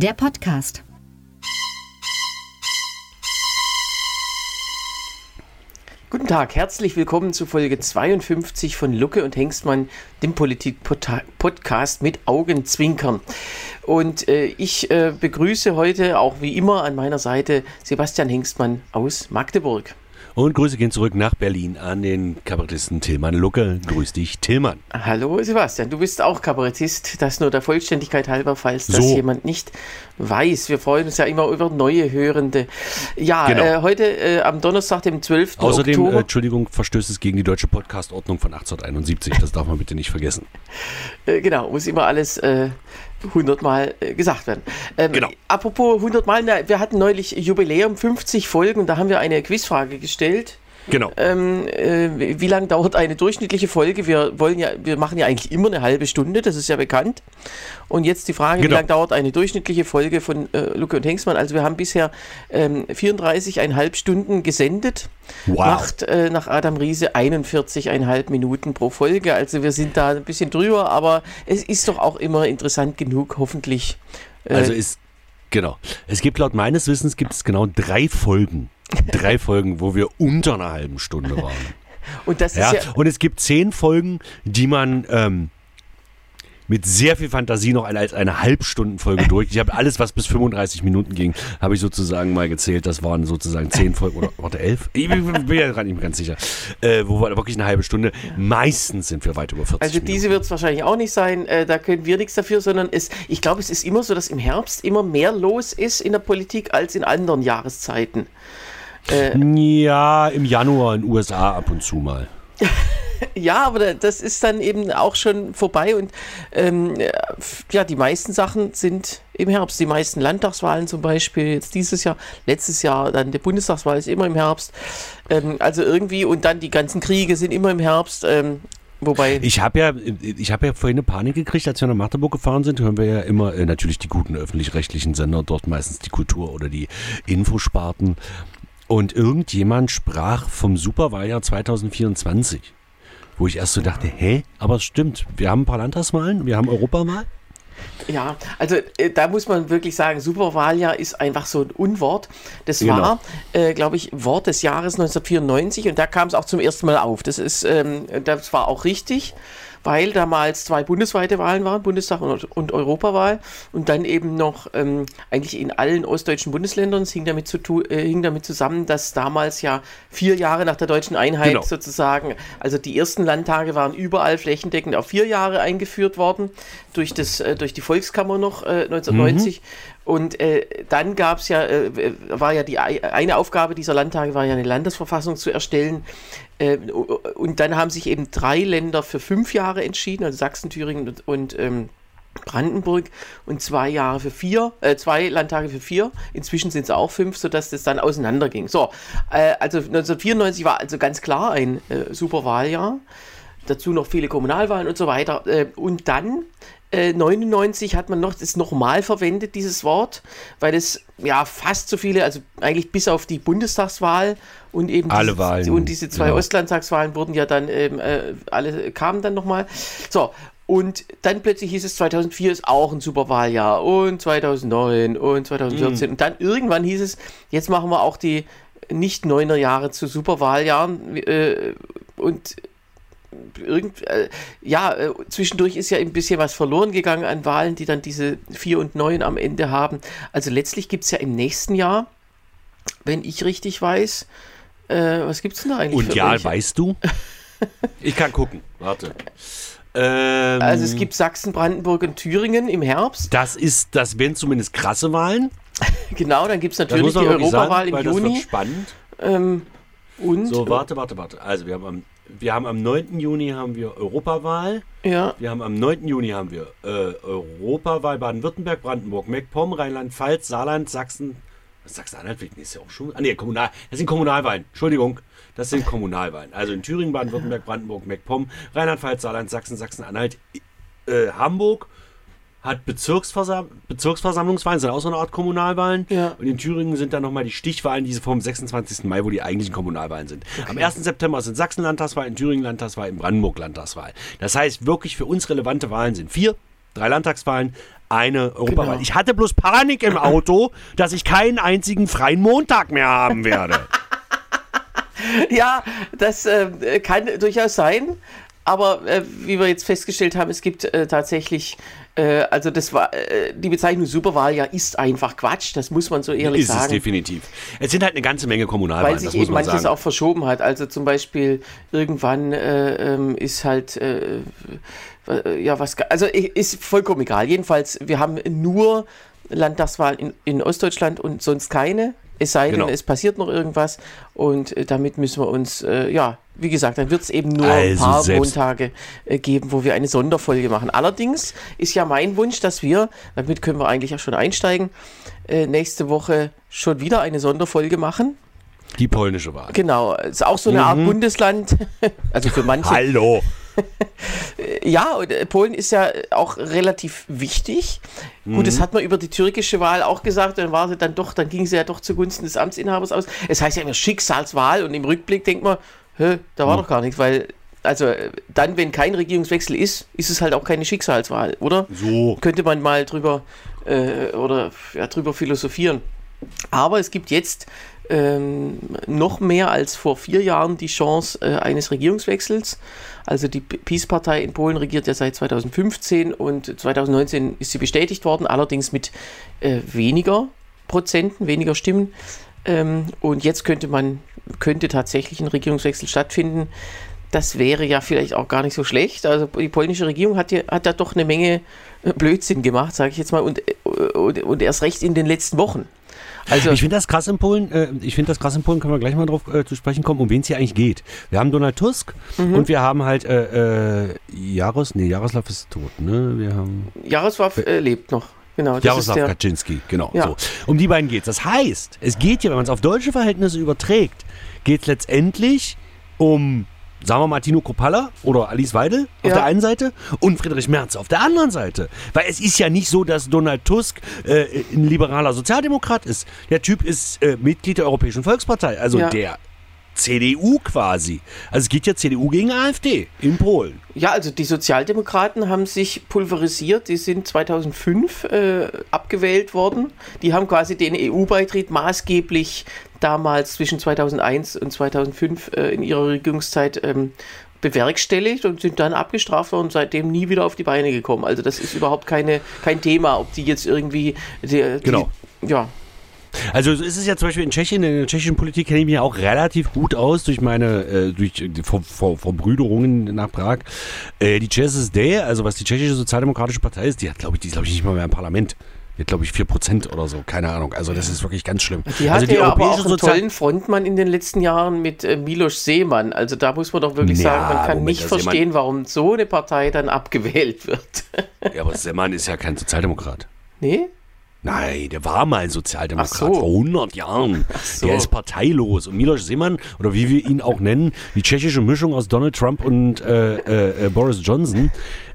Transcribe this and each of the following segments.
der Podcast. Guten Tag, herzlich willkommen zu Folge 52 von Lucke und Hengstmann, dem Politik-Podcast mit Augenzwinkern. Und ich begrüße heute auch wie immer an meiner Seite Sebastian Hengstmann aus Magdeburg. Und Grüße gehen zurück nach Berlin an den Kabarettisten Tillmann Lucke. Grüß dich, Tillmann. Hallo Sebastian, du bist auch Kabarettist, das nur der Vollständigkeit halber, falls das jemand nicht weiß. Wir freuen uns ja immer über neue Hörende. Ja, genau. Heute am Donnerstag, dem 12. Außerdem, Oktober. Entschuldigung, verstößt es gegen die deutsche Podcast-Ordnung von 1871. Das darf man bitte nicht vergessen. Genau, muss immer alles 100-mal gesagt werden. Genau. Apropos 100-mal, wir hatten neulich Jubiläum, 50 Folgen, da haben wir eine Quizfrage gestellt. Genau. Wie lange dauert eine durchschnittliche Folge? Wir machen ja eigentlich immer eine halbe Stunde, das ist ja bekannt. Und jetzt die Frage, Wie lange dauert eine durchschnittliche Folge von Lucke und Hengstmann? Also wir haben bisher 34,5 Stunden gesendet. Wow. Macht nach Adam Riese 41,5 Minuten pro Folge. Also wir sind da ein bisschen drüber, aber es ist doch auch immer interessant genug, hoffentlich. Es gibt laut meines Wissens genau 3 Folgen. 3 Folgen, wo wir unter einer halben Stunde waren. Und das ist und es gibt 10 Folgen, die man mit sehr viel Fantasie noch als eine Halbstundenfolge durch. Ich habe alles, was bis 35 Minuten ging, habe ich sozusagen mal gezählt. Das waren sozusagen 10 Folgen oder 11. Ich bin ja gerade nicht mehr ganz sicher. Wo war wirklich eine halbe Stunde. Meistens sind wir weit über 40 Also diese wird es wahrscheinlich auch nicht sein. Da können wir nichts dafür, sondern ich glaube, es ist immer so, dass im Herbst immer mehr los ist in der Politik als in anderen Jahreszeiten. Ja, im Januar in den USA ab und zu mal. Ja, aber das ist dann eben auch schon vorbei und die meisten Sachen sind im Herbst. Die meisten Landtagswahlen zum Beispiel jetzt dieses Jahr, letztes Jahr dann die Bundestagswahl ist immer im Herbst. Also irgendwie und dann die ganzen Kriege sind immer im Herbst. Wobei ich habe ja vorhin eine Panik gekriegt, als wir nach Magdeburg gefahren sind, hören wir ja immer natürlich die guten öffentlich-rechtlichen Sender, dort meistens die Kultur- oder die Infosparten. Und irgendjemand sprach vom Superwahljahr 2024, wo ich erst so dachte, aber es stimmt, wir haben ein paar Landtagswahlen, wir haben Europawahl. Ja, also da muss man wirklich sagen, Superwahljahr ist einfach so ein Unwort. Das war, glaube ich, Wort des Jahres 1994 und da kam es auch zum ersten Mal auf. Das war auch richtig, weil damals 2 bundesweite Wahlen waren, Bundestag und Europawahl und dann eben noch eigentlich in allen ostdeutschen Bundesländern. Es hing damit zusammen, dass damals ja 4 Jahre nach der deutschen Einheit sozusagen, also die ersten Landtage waren überall flächendeckend auf 4 Jahre eingeführt worden, durch die Volkskammer noch 1990. Und dann gab es war ja die eine Aufgabe dieser Landtage, war ja eine Landesverfassung zu erstellen. Und dann haben sich eben 3 Länder für 5 Jahre entschieden, also Sachsen, Thüringen und Brandenburg und 2 Landtage für 4. Inzwischen sind es auch 5, sodass das dann auseinanderging. So, also 1994 war also ganz klar ein Superwahljahr. Dazu noch viele Kommunalwahlen und so weiter. Und dann 99 hat man das nochmal verwendet, dieses Wort, weil es fast so viele, also eigentlich bis auf die Bundestagswahl und eben alle Wahlen. Und diese 2 Ostlandtagswahlen wurden ja dann alle kamen dann nochmal. So, und dann plötzlich hieß es, 2004 ist auch ein Superwahljahr und 2009 und 2014 und dann irgendwann hieß es, jetzt machen wir auch die nicht-9er Jahre zu Superwahljahren und zwischendurch ist ja ein bisschen was verloren gegangen an Wahlen, die dann diese 4 und 9 am Ende haben. Also letztlich gibt es ja im nächsten Jahr, wenn ich richtig weiß, was gibt es denn da eigentlich und für welche? Weißt du? Ich kann gucken, warte. Also es gibt Sachsen, Brandenburg und Thüringen im Herbst. Das wären zumindest krasse Wahlen. Genau, dann gibt es natürlich die Europawahl im Juni. Das wird spannend. So, warte. Also wir haben am 9. Juni haben wir Europawahl. Ja. Wir haben am 9. Juni haben wir Europawahl Baden-Württemberg, Brandenburg, MacPom, Rheinland-Pfalz, Saarland, Sachsen. Sachsen-Anhalt ist ja auch schon. Das sind Kommunalwahlen. Entschuldigung, das sind Kommunalwahlen. Also in Thüringen, Baden-Württemberg, Brandenburg, MacPom, Rheinland-Pfalz, Saarland, Sachsen, Sachsen-Anhalt, Hamburg hat Bezirksversammlungswahlen, sind auch so eine Art Kommunalwahlen. Ja. Und in Thüringen sind dann nochmal die Stichwahlen, diese vom 26. Mai, wo die eigentlichen Kommunalwahlen sind. Okay. Am 1. September sind Sachsen-Landtagswahl, in Thüringen Landtagswahl, in Brandenburg Landtagswahl. Das heißt, wirklich für uns relevante Wahlen sind 4. 3 Landtagswahlen, eine Europawahl. Genau. Ich hatte bloß Panik im Auto, dass ich keinen einzigen freien Montag mehr haben werde. Ja, das kann durchaus sein. Aber wie wir jetzt festgestellt haben, es gibt tatsächlich, also das war die Bezeichnung Superwahljahr ist einfach Quatsch, das muss man so ehrlich sagen. Ist es definitiv. Es sind halt eine ganze Menge Kommunalwahlen, weil sich das muss eben man manches sagen. auch verschoben hat. Also zum Beispiel irgendwann ist halt, also ist vollkommen egal. Jedenfalls, wir haben nur Landtagswahlen in Ostdeutschland und sonst keine. Es sei denn, es passiert noch irgendwas und damit müssen wir uns, wie gesagt, dann wird es eben nur ein paar Montage geben, wo wir eine Sonderfolge machen. Allerdings ist ja mein Wunsch, dass wir, damit können wir eigentlich auch schon einsteigen, nächste Woche schon wieder eine Sonderfolge machen. Die polnische Wahl. Genau, ist auch so eine Art Bundesland, also für manche. Hallo! Ja, und Polen ist ja auch relativ wichtig. Gut, das hat man über die türkische Wahl auch gesagt, dann ging sie ja doch zugunsten des Amtsinhabers aus. Es heißt ja immer Schicksalswahl und im Rückblick denkt man, da war doch gar nichts, weil, also dann, wenn kein Regierungswechsel ist es halt auch keine Schicksalswahl, oder? So. Könnte man mal drüber philosophieren. Aber es gibt jetzt noch mehr als vor 4 Jahren die Chance eines Regierungswechsels. Also die PiS-Partei in Polen regiert ja seit 2015 und 2019 ist sie bestätigt worden, allerdings mit weniger Prozenten, weniger Stimmen. Und jetzt könnte tatsächlich ein Regierungswechsel stattfinden. Das wäre ja vielleicht auch gar nicht so schlecht. Also die polnische Regierung hat ja doch eine Menge Blödsinn gemacht, sage ich jetzt mal, und erst recht in den letzten Wochen. Also, ich finde das krass in Polen, können wir gleich mal drauf zu sprechen kommen, um wen es hier eigentlich geht. Wir haben Donald Tusk und wir haben halt Jaroslaw ist tot, ne? Wir haben Jaroslaw lebt noch. Genau, das Jaroslaw ist Kaczynski, genau. Ja. So. Um die beiden geht es. Das heißt, es geht hier, wenn man es auf deutsche Verhältnisse überträgt, geht es letztendlich um, sagen wir mal, Tino Kropalla oder Alice Weidel auf der einen Seite und Friedrich Merz auf der anderen Seite. Weil es ist ja nicht so, dass Donald Tusk ein liberaler Sozialdemokrat ist. Der Typ ist Mitglied der Europäischen Volkspartei, also der CDU quasi. Also es geht ja CDU gegen AfD in Polen. Ja, also die Sozialdemokraten haben sich pulverisiert, die sind 2005 abgewählt worden. Die haben quasi den EU-Beitritt maßgeblich damals zwischen 2001 und 2005 in ihrer Regierungszeit bewerkstelligt und sind dann abgestraft worden und seitdem nie wieder auf die Beine gekommen. Also das ist überhaupt kein Thema, ob die jetzt irgendwie... Ja. Also ist es ja zum Beispiel in der tschechischen Politik kenne ich mich ja auch relativ gut aus durch meine Verbrüderungen nach Prag. Die ČSSD, also was die tschechische Sozialdemokratische Partei ist, die ist glaube ich nicht mal mehr im Parlament. Die hat, glaube ich, 4% oder so, keine Ahnung. Also das ist wirklich ganz schlimm. Die hatte ja aber auch einen tollen Frontmann in den letzten Jahren mit Miloš Zeman. Also da muss man doch wirklich sagen, man kann nicht verstehen, warum so eine Partei dann abgewählt wird. Ja, aber Zeman ist ja kein Sozialdemokrat. Nee? Nein, der war mal ein Sozialdemokrat vor 100 Jahren. Der ist parteilos. Und Miloš Zeman, oder wie wir ihn auch nennen, die tschechische Mischung aus Donald Trump und Boris Johnson,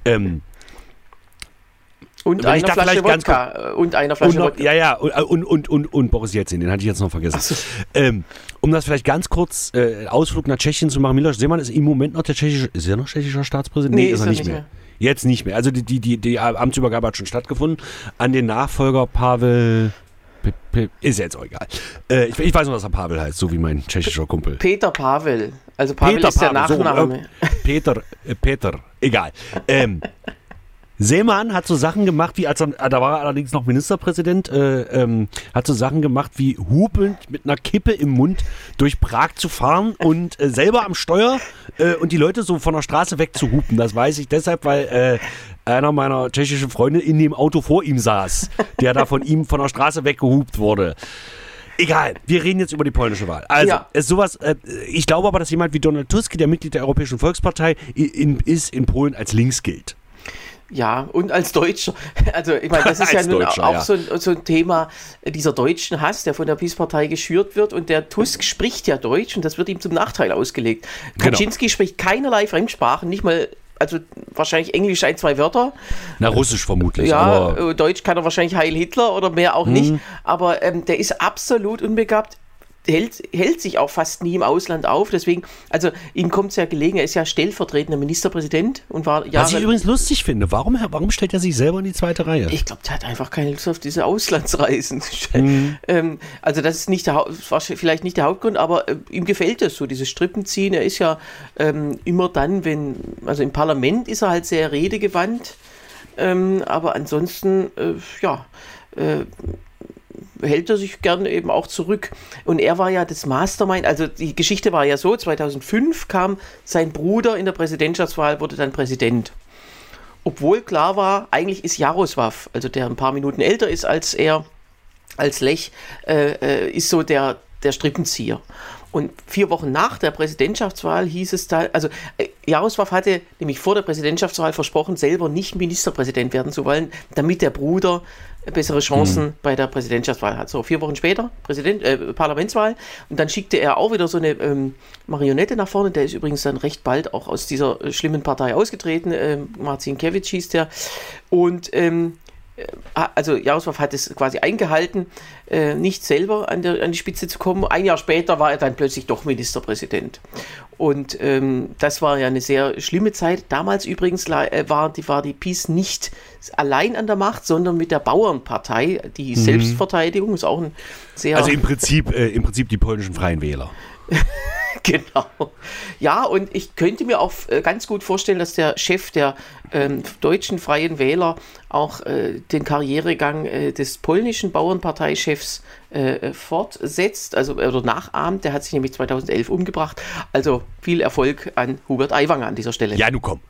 und einer Flasche Wodka. Und einer Flasche Wodka. Ja, ja, und Boris Jelzin, den hatte ich jetzt noch vergessen. So. Um das vielleicht ganz kurz Ausflug nach Tschechien zu machen, Miloš Zeman ist im Moment noch ist er noch tschechischer Staatspräsident? Nee, ist er nicht mehr. Jetzt nicht mehr. Also die Amtsübergabe hat schon stattgefunden. An den Nachfolger Pavel... Ist jetzt auch egal. Ich weiß noch, dass er Pavel heißt, so wie mein tschechischer Kumpel. Peter Pavel. Also Pavel ist der Nachname. So, Peter, egal. Zeman hat so Sachen gemacht, wie da war er allerdings noch Ministerpräsident, hat so Sachen gemacht wie hupelnd mit einer Kippe im Mund durch Prag zu fahren und selber am Steuer und die Leute so von der Straße wegzuhupen. Das weiß ich deshalb, weil einer meiner tschechischen Freunde in dem Auto vor ihm saß, der da von ihm von der Straße weggehupt wurde. Egal, wir reden jetzt über die polnische Wahl. Also, ich glaube aber, dass jemand wie Donald Tusk, der Mitglied der Europäischen Volkspartei in Polen als links gilt. Ja, und als Deutscher. Also, ich meine, das ist ja nun auch so ein Thema, dieser deutschen Hass, der von der PiS-Partei geschürt wird. Und der Tusk spricht ja Deutsch und das wird ihm zum Nachteil ausgelegt. Kaczynski spricht keinerlei Fremdsprachen, nicht mal, also wahrscheinlich Englisch 1, 2 Wörter. Na, Russisch vermutlich. Ja, aber Deutsch kann er wahrscheinlich Heil Hitler oder mehr auch nicht. Aber der ist absolut unbegabt. hält sich auch fast nie im Ausland auf. Deswegen, also ihm kommt es ja gelegen, er ist ja stellvertretender Ministerpräsident und war Jahre... Was ich übrigens lustig finde, warum stellt er sich selber in die zweite Reihe? Ich glaube, der hat einfach keine Lust auf diese Auslandsreisen. Also das ist nicht war vielleicht nicht der Hauptgrund, aber ihm gefällt es so, dieses Strippenziehen. Er ist ja immer dann, also im Parlament ist er halt sehr redegewandt, aber ansonsten, hält er sich gerne eben auch zurück. Und er war ja das Mastermind, also die Geschichte war ja so, 2005 kam sein Bruder in der Präsidentschaftswahl, wurde dann Präsident. Obwohl klar war, eigentlich ist Jaroslav, also der ein paar Minuten älter ist als er, als Lech, ist so der Strippenzieher. Und 4 Wochen nach der Präsidentschaftswahl hieß es da, also Jaroslav hatte nämlich vor der Präsidentschaftswahl versprochen, selber nicht Ministerpräsident werden zu wollen, damit der Bruder bessere Chancen bei der Präsidentschaftswahl hat. So, 4 Wochen später, Parlamentswahl, und dann schickte er auch wieder so eine Marionette nach vorne, der ist übrigens dann recht bald auch aus dieser schlimmen Partei ausgetreten, Marcinkiewicz hieß der, und also Jaroslav hat es quasi eingehalten, nicht selber an die Spitze zu kommen. Ein Jahr später war er dann plötzlich doch Ministerpräsident. Und das war ja eine sehr schlimme Zeit. Damals übrigens war die PiS nicht allein an der Macht, sondern mit der Bauernpartei. Die Selbstverteidigung ist auch ein sehr... Also im Prinzip die polnischen Freien Wähler. Genau. Ja, und ich könnte mir auch ganz gut vorstellen, dass der Chef der deutschen Freien Wähler auch den Karrieregang des polnischen Bauernparteichefs fortsetzt, also oder nachahmt. Der hat sich nämlich 2011 umgebracht. Also viel Erfolg an Hubert Aiwanger an dieser Stelle. Ja, nun komm.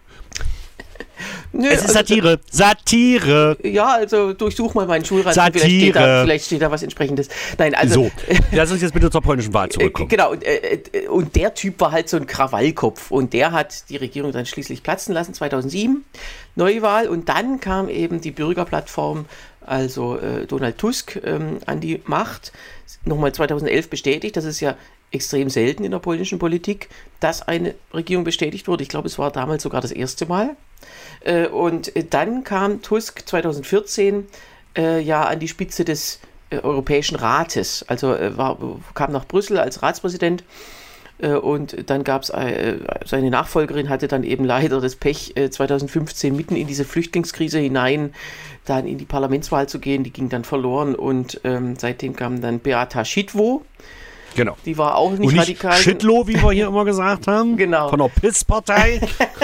Nö, es ist Satire. Satire. Ja, also durchsuch mal meinen Schulrat. Vielleicht steht da was Entsprechendes. Nein, also. So, lass uns jetzt bitte zur polnischen Wahl zurückkommen. Genau, und der Typ war halt so ein Krawallkopf. Und der hat die Regierung dann schließlich platzen lassen, 2007, Neuwahl. Und dann kam eben die Bürgerplattform, also Donald Tusk, an die Macht. Nochmal 2011 bestätigt, das ist ja extrem selten in der polnischen Politik, dass eine Regierung bestätigt wurde. Ich glaube, es war damals sogar das erste Mal. Und dann kam Tusk 2014 an die Spitze des Europäischen Rates. Also kam nach Brüssel als Ratspräsident. Und dann gab es seine Nachfolgerin, hatte dann eben leider das Pech, 2015 mitten in diese Flüchtlingskrise hinein dann in die Parlamentswahl zu gehen. Die ging dann verloren und seitdem kam dann Beata Szydło. Genau. Die war auch nicht radikal. Szydło, wie wir hier immer gesagt haben. Genau. Von der PiS-Partei.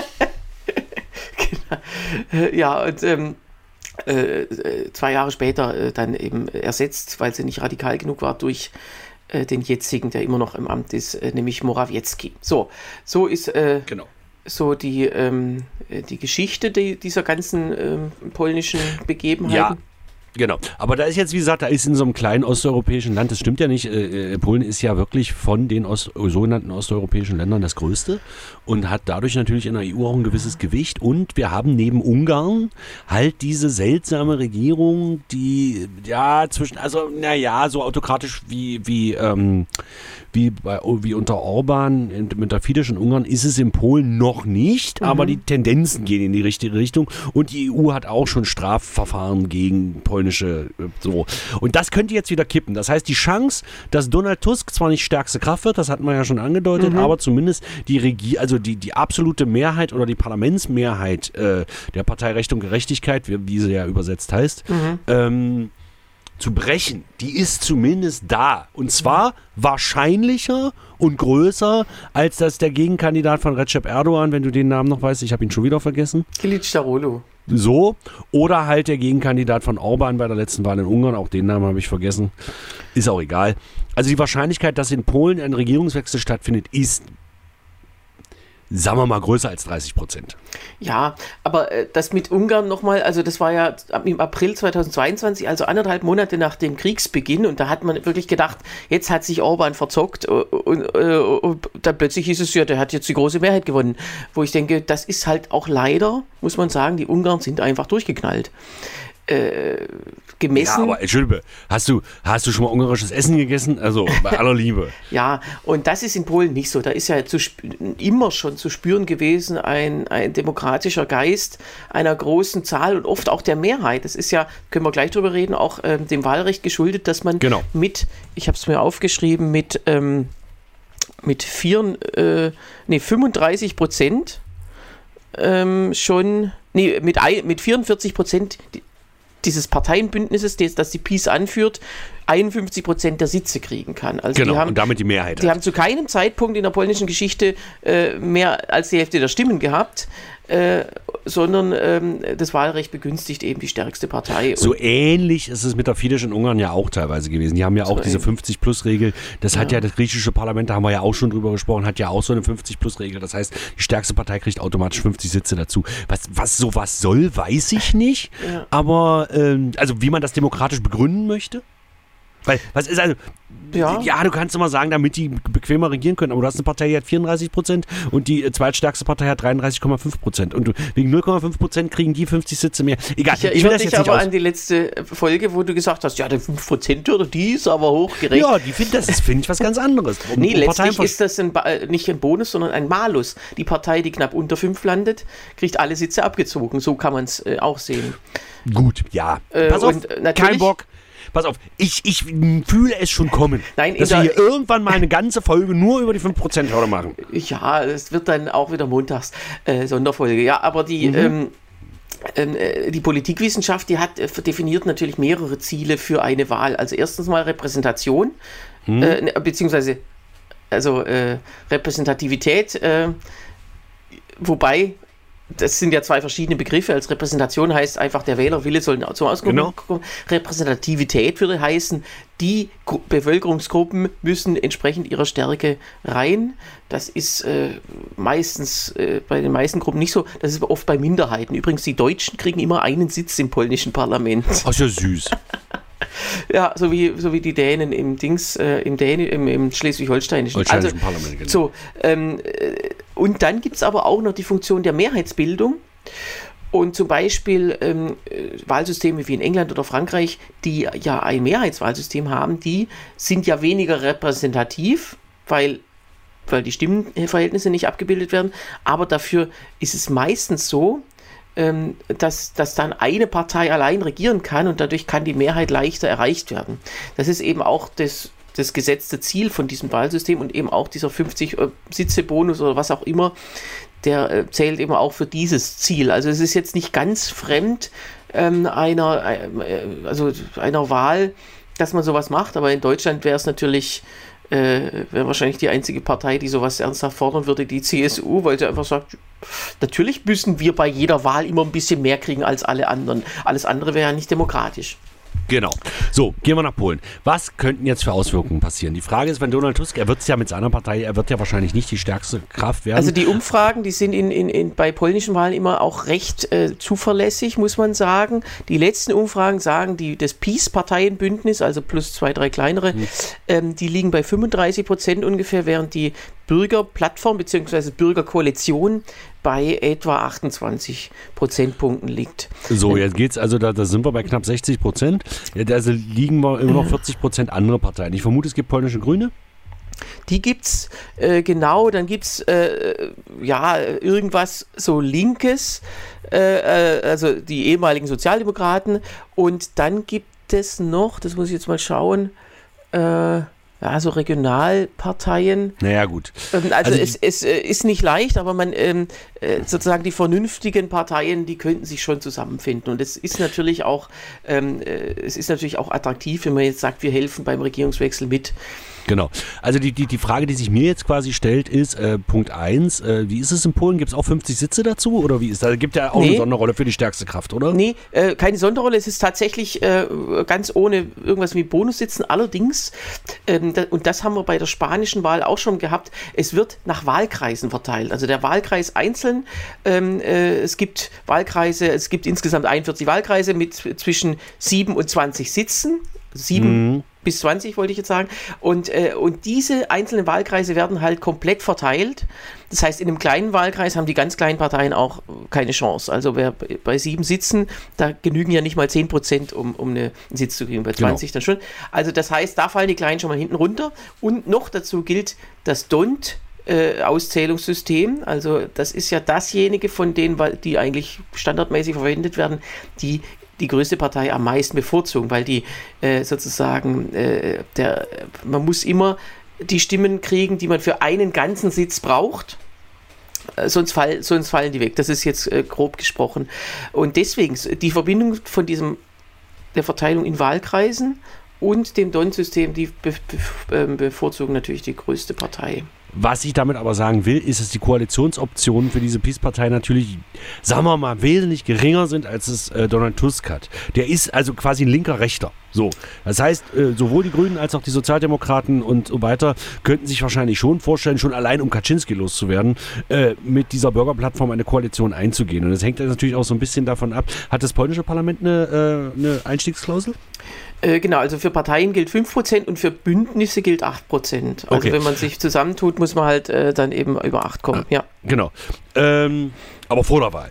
Genau. Ja, und 2 Jahre später dann eben ersetzt, weil sie nicht radikal genug war, durch den jetzigen, der immer noch im Amt ist, nämlich Morawiecki. So ist genau. So die Geschichte dieser ganzen polnischen Begebenheiten. Ja. Genau, aber da ist jetzt, wie gesagt, da ist in so einem kleinen osteuropäischen Land, das stimmt ja nicht, Polen ist ja wirklich von den sogenannten osteuropäischen Ländern das größte und hat dadurch natürlich in der EU auch ein gewisses Gewicht, und wir haben neben Ungarn halt diese seltsame Regierung, die so autokratisch wie unter Orban mit der Fidesz in Ungarn ist es in Polen noch nicht, aber die Tendenzen gehen in die richtige Richtung, und die EU hat auch schon Strafverfahren gegen polnische so. Und das könnte jetzt wieder kippen. Das heißt, die Chance, dass Donald Tusk zwar nicht stärkste Kraft wird, das hatten wir ja schon angedeutet, aber zumindest die absolute Mehrheit oder die Parlamentsmehrheit der Partei Recht und Gerechtigkeit, wie sie ja übersetzt heißt, zu brechen, die ist zumindest da. Und zwar wahrscheinlicher und größer, als dass der Gegenkandidat von Recep Erdogan, wenn du den Namen noch weißt, ich habe ihn schon wieder vergessen. Kılıçdaroğlu. So, oder halt der Gegenkandidat von Orban bei der letzten Wahl in Ungarn, auch den Namen habe ich vergessen, ist auch egal. Also die Wahrscheinlichkeit, dass in Polen ein Regierungswechsel stattfindet, ist, sagen wir mal, größer als 30%. Ja, aber das mit Ungarn nochmal, also das war ja im April 2022, also 1,5 Monate nach dem Kriegsbeginn, und da hat man wirklich gedacht, jetzt hat sich Orban verzockt, und dann plötzlich hieß es ja, der hat jetzt die große Mehrheit gewonnen, wo ich denke, das ist halt auch leider, muss man sagen, die Ungarn sind einfach durchgeknallt. gemessen. Ja, aber Entschuldige, hast du schon mal ungarisches Essen gegessen? Also bei aller Liebe. Ja, und das ist in Polen nicht so. Da ist ja immer schon zu spüren gewesen ein demokratischer Geist einer großen Zahl und oft auch der Mehrheit. Das ist ja, können wir gleich drüber reden, auch dem Wahlrecht geschuldet, dass man ich habe es mir aufgeschrieben, mit 35% mit 44% dieses Parteienbündnisses, das die PiS anführt, 51% der Sitze kriegen kann. Also und damit die Mehrheit. Die haben zu keinem Zeitpunkt in der polnischen Geschichte mehr als die Hälfte der Stimmen gehabt, sondern das Wahlrecht begünstigt eben die stärkste Partei. So ähnlich ist es mit der Fidesz in Ungarn ja auch teilweise gewesen. Die haben ja auch diese 50-Plus-Regel. Das hat ja das griechische Parlament, da haben wir ja auch schon drüber gesprochen, hat ja auch so eine 50-Plus-Regel. Das heißt, die stärkste Partei kriegt automatisch 50 Sitze dazu. Was sowas soll, weiß ich nicht. Ja. Aber also wie man das demokratisch begründen möchte? Weil, was ist also, du kannst immer sagen, damit die bequemer regieren können, aber du hast eine Partei, die hat 34% und die zweitstärkste Partei hat 33,5%. Und wegen 0,5% kriegen die 50 Sitze mehr. Egal, ich will das jetzt nicht aber an die letzte Folge, wo du gesagt hast, ja, der 5% die ist aber hochgerechnet. Ja, finde ich was ganz anderes. Letztlich ist das nicht ein Bonus, sondern ein Malus. Die Partei, die knapp unter 5 landet, kriegt alle Sitze abgezogen. So kann man es auch sehen. Gut, ja. Pass auf, kein Bock. Pass auf, ich fühle es schon kommen, dass wir hier irgendwann mal eine ganze Folge nur über die 5%-Hürde machen. Ja, es wird dann auch wieder montags Sonderfolge. Ja, aber die Politikwissenschaft, die definiert natürlich mehrere Ziele für eine Wahl. Also erstens mal Repräsentation, beziehungsweise Repräsentativität, wobei das sind ja zwei verschiedene Begriffe. Als Repräsentation heißt einfach, der Wählerwille soll zum Ausdruck kommen. Repräsentativität würde heißen, die Bevölkerungsgruppen müssen entsprechend ihrer Stärke rein. Das ist meistens bei den meisten Gruppen nicht so. Das ist oft bei Minderheiten. Übrigens, die Deutschen kriegen immer einen Sitz im polnischen Parlament. Ach, ist ja süß. Ja, so wie die Dänen im Schleswig-Holsteinischen Parlament. Genau. So, und dann gibt es aber auch noch die Funktion der Mehrheitsbildung. Und zum Beispiel Wahlsysteme wie in England oder Frankreich, die ja ein Mehrheitswahlsystem haben, die sind ja weniger repräsentativ, weil die Stimmenverhältnisse nicht abgebildet werden. Aber dafür ist es meistens so, dass dann eine Partei allein regieren kann und dadurch kann die Mehrheit leichter erreicht werden. Das ist eben auch das gesetzte Ziel von diesem Wahlsystem und eben auch dieser 50-Sitze-Bonus oder was auch immer, der zählt eben auch für dieses Ziel. Also es ist jetzt nicht ganz fremd einer Wahl, dass man sowas macht, aber in Deutschland wäre es natürlich wäre wahrscheinlich die einzige Partei, die sowas ernsthaft fordern würde, die CSU, weil sie einfach sagt, natürlich müssen wir bei jeder Wahl immer ein bisschen mehr kriegen als alle anderen. Alles andere wäre ja nicht demokratisch. Genau. So, gehen wir nach Polen. Was könnten jetzt für Auswirkungen passieren? Die Frage ist, wenn Donald Tusk, er wird es ja mit seiner Partei, er wird ja wahrscheinlich nicht die stärkste Kraft werden. Also die Umfragen, die sind bei polnischen Wahlen immer auch recht zuverlässig, muss man sagen. Die letzten Umfragen sagen, das PiS-Parteienbündnis, also plus 2, 3 kleinere, die liegen bei 35% ungefähr, während die Bürgerplattform bzw. Bürgerkoalition bei etwa 28 Prozentpunkten liegt. So, jetzt geht's, also da sind wir bei knapp 60%. Also liegen wir immer noch 40% andere Parteien. Ich vermute, es gibt polnische Grüne. Die gibt's, genau, dann gibt's irgendwas so Linkes, also die ehemaligen Sozialdemokraten, und dann gibt es noch, das muss ich jetzt mal schauen, so Regionalparteien. Naja, gut. Also es ist nicht leicht, aber man sozusagen die vernünftigen Parteien, die könnten sich schon zusammenfinden. Und es ist natürlich auch attraktiv, wenn man jetzt sagt, wir helfen beim Regierungswechsel mit. Genau. Also die Frage, die sich mir jetzt quasi stellt, ist Punkt 1, wie ist es in Polen? Gibt es auch 50 Sitze dazu? Oder wie ist das? Da gibt ja auch eine Sonderrolle für die stärkste Kraft, oder? Nee, keine Sonderrolle. Es ist tatsächlich ganz ohne irgendwas wie Bonussitzen. Allerdings, und das haben wir bei der spanischen Wahl auch schon gehabt, es wird nach Wahlkreisen verteilt. Also der Wahlkreis einzeln, es gibt insgesamt 41 Wahlkreise mit zwischen 7 und 20 Sitzen. 7 bis 20 wollte ich jetzt sagen. Und diese einzelnen Wahlkreise werden halt komplett verteilt. Das heißt, in einem kleinen Wahlkreis haben die ganz kleinen Parteien auch keine Chance. Also wer bei 7 Sitzen, da genügen ja nicht mal 10%, um einen Sitz zu kriegen. Bei 20 dann schon. Also das heißt, da fallen die Kleinen schon mal hinten runter. Und noch dazu gilt das DONT, Auszählungssystem, also das ist ja dasjenige von denen, die eigentlich standardmäßig verwendet werden, die größte Partei am meisten bevorzugen, weil die sozusagen, man muss immer die Stimmen kriegen, die man für einen ganzen Sitz braucht, sonst fallen die weg. Das ist jetzt grob gesprochen. Und deswegen die Verbindung von der Verteilung in Wahlkreisen und dem DONT-System, die bevorzugen natürlich die größte Partei. Was ich damit aber sagen will, ist, dass die Koalitionsoptionen für diese PiS-Partei natürlich, sagen wir mal, wesentlich geringer sind, als es Donald Tusk hat. Der ist also quasi ein linker Rechter. So. Das heißt, sowohl die Grünen als auch die Sozialdemokraten und so weiter könnten sich wahrscheinlich schon vorstellen, schon allein um Kaczynski loszuwerden, mit dieser Bürgerplattform eine Koalition einzugehen. Und das hängt natürlich auch so ein bisschen davon ab. Hat das polnische Parlament eine Einstiegsklausel? Genau, also für Parteien gilt 5% und für Bündnisse gilt 8%. Also okay. Wenn man sich zusammentut, muss man halt dann eben über 8 kommen. Ja. Genau. Aber vor der Wahl.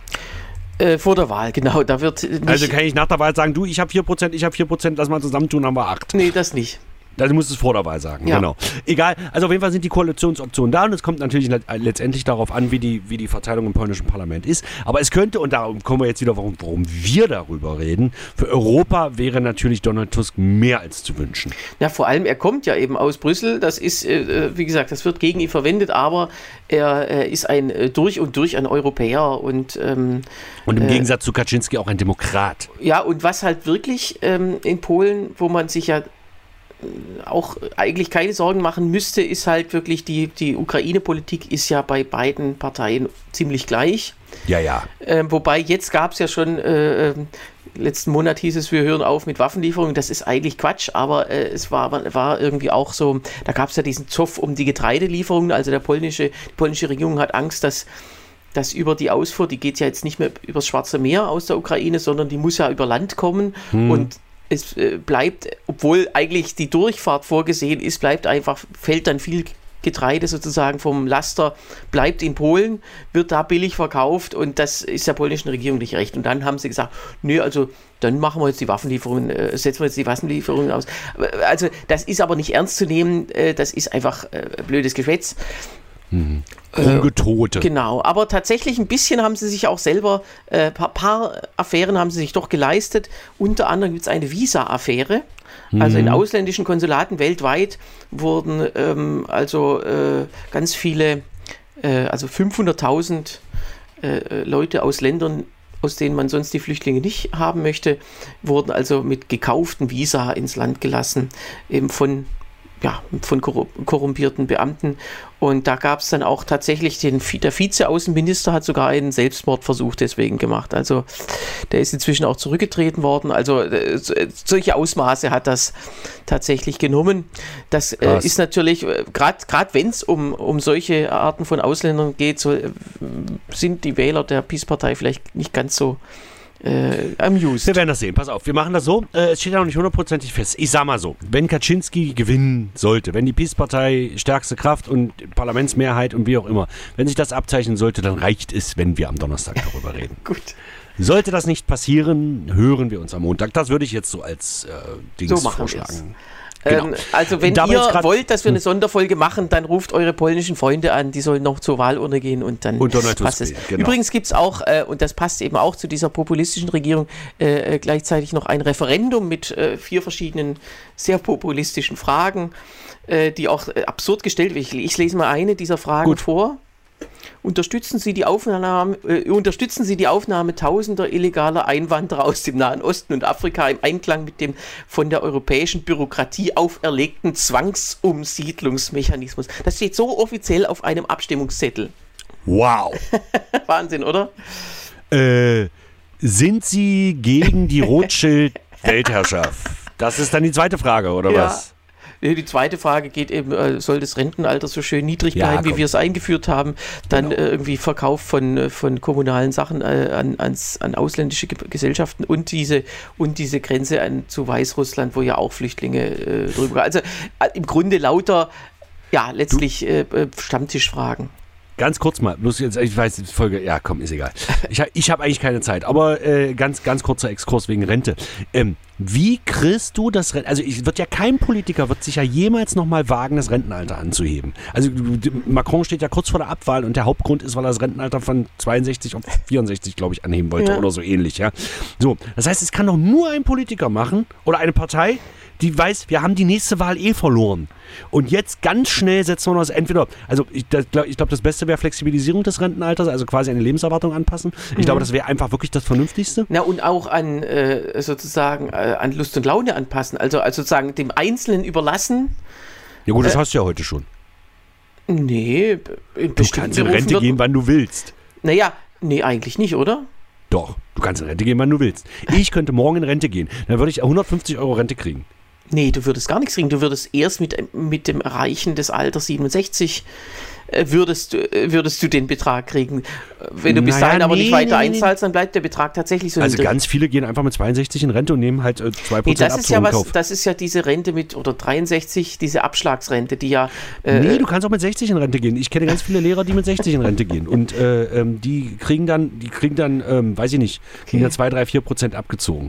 Vor der Wahl, genau. Da wird nicht, also kann ich nach der Wahl sagen, du, ich habe 4%, lass mal zusammentun, haben wir 8. Nee, das nicht. Also musst du es vor der Wahl sagen, ja. Genau. Egal, also auf jeden Fall sind die Koalitionsoptionen da und es kommt natürlich letztendlich darauf an, wie die Verteilung im polnischen Parlament ist. Aber es könnte, und da kommen wir jetzt wieder, warum wir darüber reden, für Europa wäre natürlich Donald Tusk mehr als zu wünschen. Ja, vor allem, er kommt ja eben aus Brüssel, das ist, wie gesagt, das wird gegen ihn verwendet, aber er ist durch und durch ein Europäer und im Gegensatz zu Kaczynski auch ein Demokrat. Ja, und was halt wirklich in Polen, wo man sich ja auch eigentlich keine Sorgen machen müsste, ist halt wirklich die Ukraine-Politik ist ja bei beiden Parteien ziemlich gleich. Ja, ja. Wobei jetzt gab es ja schon, letzten Monat hieß es, wir hören auf mit Waffenlieferungen. Das ist eigentlich Quatsch, aber es war irgendwie auch so, da gab es ja diesen Zoff um die Getreidelieferungen. Also die polnische Regierung hat Angst, dass über die Ausfuhr, die geht ja jetzt nicht mehr übers Schwarze Meer aus der Ukraine, sondern die muss ja über Land kommen und es bleibt, obwohl eigentlich die Durchfahrt vorgesehen ist, fällt dann viel Getreide sozusagen vom Laster, bleibt in Polen, wird da billig verkauft und das ist der polnischen Regierung nicht recht. Und dann haben sie gesagt, nö, also dann machen wir jetzt die Waffenlieferungen, setzen wir jetzt die Waffenlieferungen aus. Also das ist aber nicht ernst zu nehmen, das ist einfach blödes Geschwätz. Ungetote. Genau, aber tatsächlich ein bisschen haben sie sich auch selber, paar Affären haben sie sich doch geleistet. Unter anderem gibt es eine Visa-Affäre. Also in ausländischen Konsulaten weltweit wurden ganz viele, also 500.000 Leute aus Ländern, aus denen man sonst die Flüchtlinge nicht haben möchte, wurden also mit gekauften Visa ins Land gelassen, eben von korrumpierten Beamten. Und da gab es dann auch tatsächlich der Vize-Außenminister hat sogar einen Selbstmordversuch deswegen gemacht. Also der ist inzwischen auch zurückgetreten worden. Also solche Ausmaße hat das tatsächlich genommen. Das ist natürlich, gerade wenn es um solche Arten von Ausländern geht, sind die Wähler der PiS-Partei vielleicht nicht ganz so amused. Wir werden das sehen. Pass auf, wir machen das so. Es steht ja noch nicht hundertprozentig fest. Ich sag mal so, wenn Kaczynski gewinnen sollte, wenn die PiS-Partei stärkste Kraft und Parlamentsmehrheit und wie auch immer, wenn sich das abzeichnen sollte, dann reicht es, wenn wir am Donnerstag darüber reden. Gut. Sollte das nicht passieren, hören wir uns am Montag. Das würde ich jetzt so als Dings so vorschlagen. Genau. Also wenn ihr wollt, dass wir eine Sonderfolge machen, dann ruft eure polnischen Freunde an, die sollen noch zur Wahlurne gehen und dann passt es. Genau. Übrigens gibt es auch, und das passt eben auch zu dieser populistischen Regierung, gleichzeitig noch ein Referendum mit 4 verschiedenen sehr populistischen Fragen, die auch absurd gestellt werden. Ich lese mal eine dieser Fragen vor. Unterstützen Sie die Aufnahme tausender illegaler Einwanderer aus dem Nahen Osten und Afrika im Einklang mit dem von der europäischen Bürokratie auferlegten Zwangsumsiedlungsmechanismus? Das steht so offiziell auf einem Abstimmungszettel. Wow. Wahnsinn, oder? Sind Sie gegen die Rothschild-Weltherrschaft? Das ist dann die zweite Frage, oder was? Die zweite Frage geht eben, soll das Rentenalter so schön niedrig bleiben, wie wir es eingeführt haben, dann irgendwie Verkauf von kommunalen Sachen an ausländische Gesellschaften und diese Grenze zu Weißrussland, wo ja auch Flüchtlinge drüber. Also im Grunde lauter, letztlich Stammtischfragen. Ganz kurz mal, bloß jetzt, ich weiß, die Folge, ja komm, ist egal. Ich habe eigentlich keine Zeit, aber ganz kurzer Exkurs wegen Rente. Wie kriegst du das Renten? Also kein Politiker wird sich ja jemals nochmal wagen, das Rentenalter anzuheben. Also Macron steht ja kurz vor der Abwahl und der Hauptgrund ist, weil er das Rentenalter von 62 auf 64, glaube ich, anheben wollte oder so ähnlich, ja. So, das heißt, es kann doch nur ein Politiker machen oder eine Partei, die weiß, wir haben die nächste Wahl verloren. Und jetzt ganz schnell setzen wir das entweder, also ich glaube, das Beste wäre Flexibilisierung des Rentenalters, also quasi eine Lebenserwartung anpassen. Ich glaube, das wäre einfach wirklich das Vernünftigste. Na, und auch an an Lust und Laune anpassen, also sozusagen dem Einzelnen überlassen. Ja gut, das hast du ja heute schon. Nee, du kannst in Rente gehen, wann du willst. Naja, nee, eigentlich nicht, oder? Doch, du kannst in Rente gehen, wann du willst. Ich könnte morgen in Rente gehen, dann würde ich 150 € Rente kriegen. Nee, du würdest gar nichts kriegen. Du würdest erst mit dem Erreichen des Alters 67 würdest du den Betrag kriegen. Wenn du bis dahin aber nicht weiter einzahlst, dann bleibt der Betrag tatsächlich so niedrig. Also ganz viele gehen einfach mit 62 in Rente und nehmen halt 2% Abzug in Kauf. Das ist ja diese Rente oder 63, diese Abschlagsrente, die ja... nee, du kannst auch mit 60 in Rente gehen. Ich kenne ganz viele Lehrer, die mit 60 in Rente gehen. Und die kriegen dann, weiß ich nicht, kriegen dann 2, 3, 4% abgezogen.